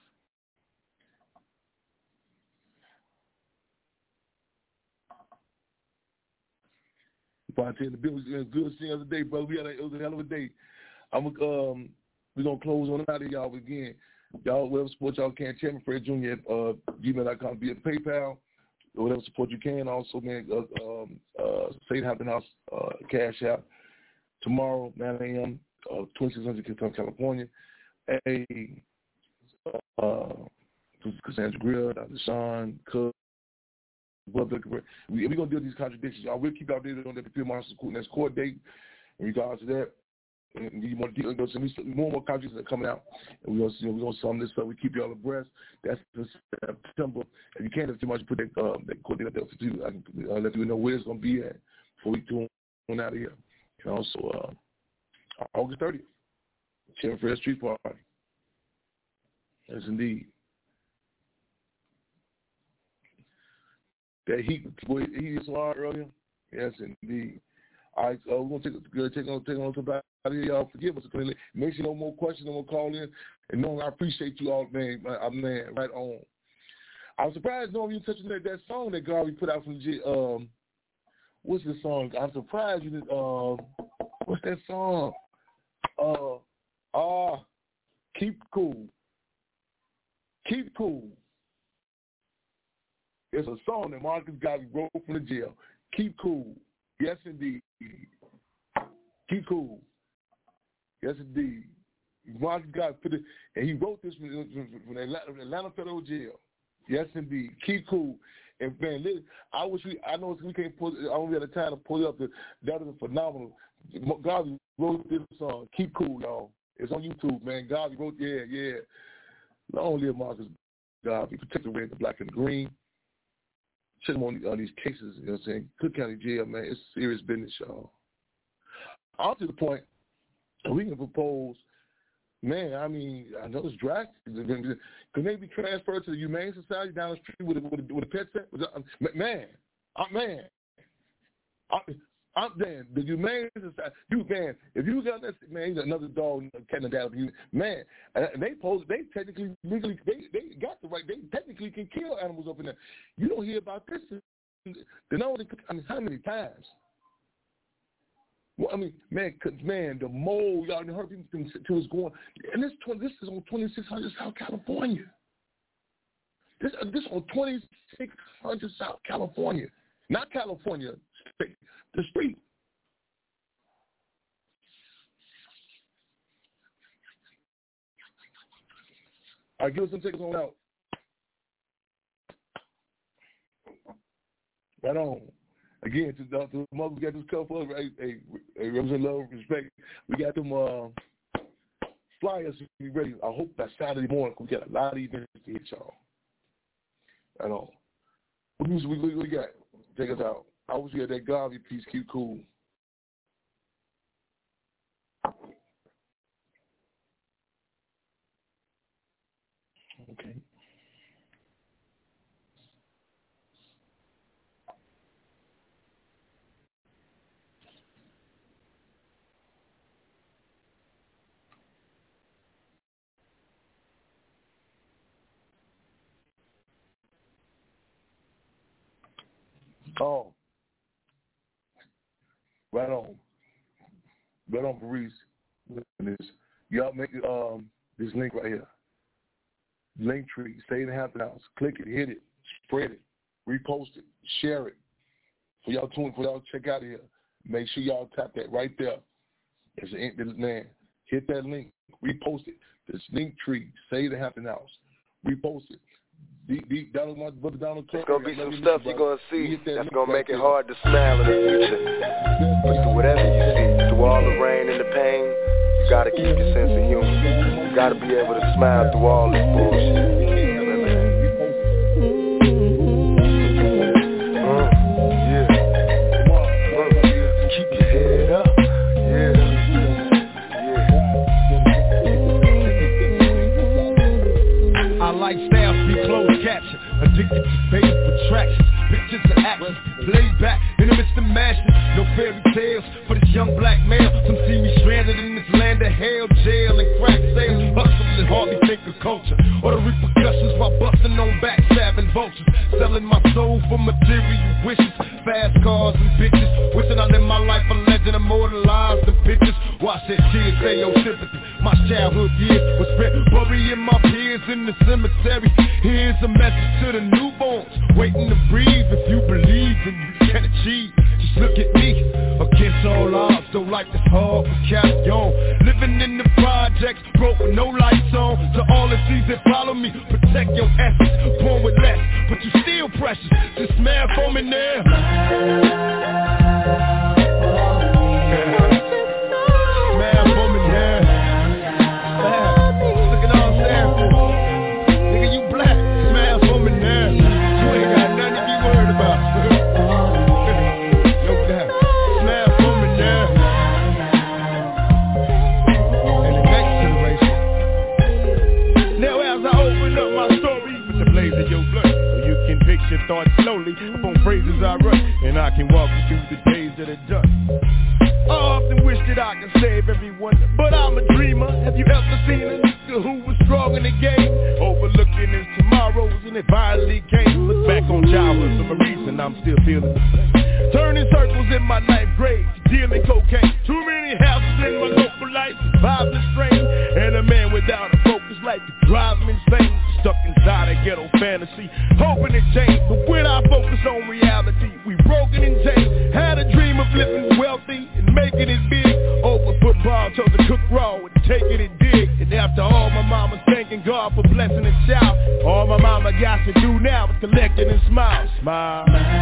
I tell you, the bill was good to see the other day, brother. It was a hell of a day. We're gonna close on out of y'all again. Y'all, whatever support y'all can, Chairman Fred Jr. at gmail.com via PayPal. Whatever support you can. Also, man, State Hampton House Cash Out tomorrow, 9 a.m. 2600 California. Cassandra Grill, Dr. Sean Cook. We're going to deal with these contradictions. Y'all will keep updated on the Field Marshal next court date in regards to that. And you want to deal with more contradictions that are coming out. And we're going to sum this up. We keep y'all abreast. That's September. If you can't, if too much, put that court date up there for you. I'll let you know where it's going to be at before we tune out of here. And also, August 30th, Chairman Fred Street Party. Yes, indeed. That he saw earlier. Yes, indeed. All right, we're going to take on somebody here. Y'all forgive us. Make sure no more questions, no more call in. And no, I appreciate you all, man. Man, right on. I was surprised, no, you touching that song that Garvey put out from the what's the song? I'm surprised you did. What's that song? Keep Cool. Keep Cool. It's a song that Marcus Garvey wrote from the jail. Keep cool. Yes, indeed. Keep cool. Yes, indeed. Marcus Garvey put it, and he wrote this from the Atlanta Federal Jail. Yes, indeed. Keep cool. And man, I know we can't pull. I don't have the time to pull it up. That is phenomenal. Garvey wrote this song. Keep cool, y'all. It's on YouTube, man. Garvey wrote, yeah. Long live Marcus Garvey. Protect the red, the black, and the green. Check them on these cases, you know what I'm saying? Cook County Jail, man, it's serious business, y'all. On to the point, we can propose, man, I mean, I know it's drastic. Can they be transferred to the Humane Society down the street with a pet set? Man, the Humane Society, if you got that, man, another dog, cat and dog, man, and they technically, legally, they got the right, they technically can kill animals up in there. You don't hear about this. How many times? Well, I mean, man, the mole, y'all heard people was going, and this is on 2600 South California. This on 2600 South California, not California, the street. All right, give us some tickets on out. Right on. Again, to the mother, we got this couple of hey, represent love, respect. We got them flyers to be ready. I hope that Saturday morning we got a lot of events to hit y'all. Right on. What music we got? Take us out. I wish we had that Garvey piece, Keep Cool. Okay. Oh, right on, Paris. Y'all make this link right here. Linktree, stay in the Hampton House. Click it, hit it, spread it, repost it, share it. For y'all check out of here. Make sure y'all tap that right there. Man, hit that link, repost it. This Linktree, stay in the Hampton House. Repost it. It's going to be some stuff you're going to see that's going to make it hard to smile in the future. Through whatever you see, through all the rain and the pain, you got to keep your sense of humor. You got to be able to smile through all this bullshit. Keep your head up. Our lifestyles be closed caption, addicted to bait attractions, pictures and actions, laid back in the midst of mashing. No fairy tales for this young black male. Some see me stranded in this land of hell, jail and crack sales. Hustling hardly think of culture or the repercussions while busting on backstabbing vultures. Selling my soul for material wishes, fast cars and bitches. Wishing I lived my life a legend, immortalized in pictures. Watch that tears say your sympathy. My childhood years was spent burying my peers in the cemetery. Here's a message to the newborns waiting to breathe. If you believe and you can achieve, just look at me. Against all odds, though life is hard, but carry on. Living in the projects, broke with no lights on. To all the seas that follow me, protect your essence. Born with less, but you still precious. Just smile for me now. Your thoughts slowly upon phrases I write, and I can walk you through the days that are done. I often wish that I could save everyone, but I'm a dreamer. Have you ever seen a nigga who was strong in the game, overlooking his tomorrows and it violently came? Look back on childhood for a reason, I'm still feeling the pain. Turning circles in my ninth grade, dealing cocaine. Too many houses in my local life, vibes and strain, and a man without a focus life to drive him insane. Stuck inside a ghetto fantasy, hoping to change, but when I focus on reality, we broken and changed. Had a dream of living wealthy and making it big. Over football, chose to cook raw and taking it dig. And after all my mama's thanking God for blessing a child, all my mama got to do now is collect it and smile. Smile.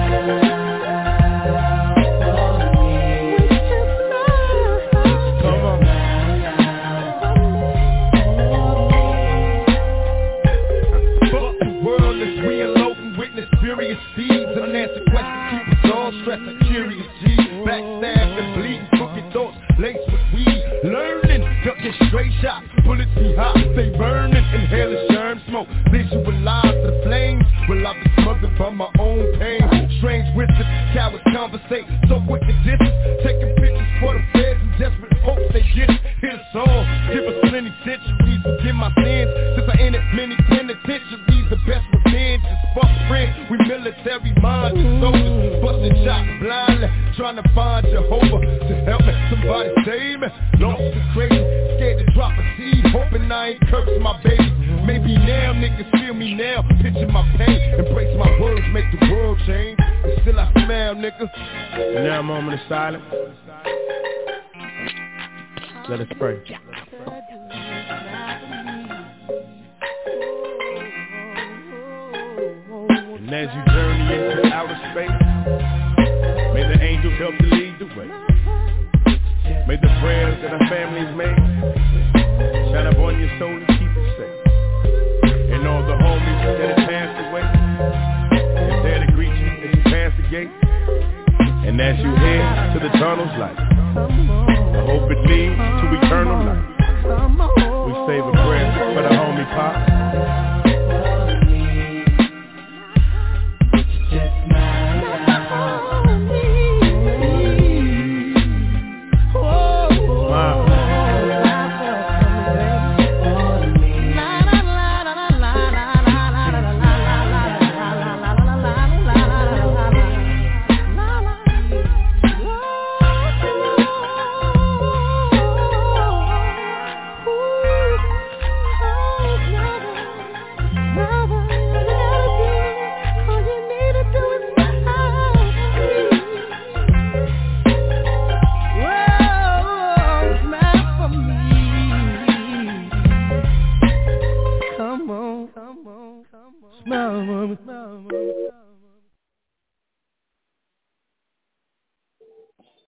Serious seeds, unanswered questions keep us all stressed and curious. G, backstabbed and bleeding, crooked thoughts laced with weed. Learning, ducking straight shots, bullets be hot, stay burning, inhaling germ smoke. Visualize the flames, well I've been smothered by my own pain. Strange witches, cowards conversate, so quick to distance, taking pictures for the feds and desperate hopes they get it. Hit us all, give us plenty centuries, forgive my sins, since I ended many penitentiaries. The best revenge is fuck friends. We military minded soldiers, busting shots blindly, trying to find Jehovah to help me. So somebody save me. Lost the crazy, scared to drop a seed, hoping I ain't cursed my baby. Maybe now niggas feel me now, picture my pain, embrace my words, make the world change. And still I smile, nigga. Now a moment of silence. Let us pray. And as you journey into outer space, may the angels help to lead the way. May the prayers that our families made shine up on your soul and keep it safe. And all the homies that have passed away, they're there to greet you as you pass the gate. And as you head to the tunnel's light, I hope it leads to eternal life.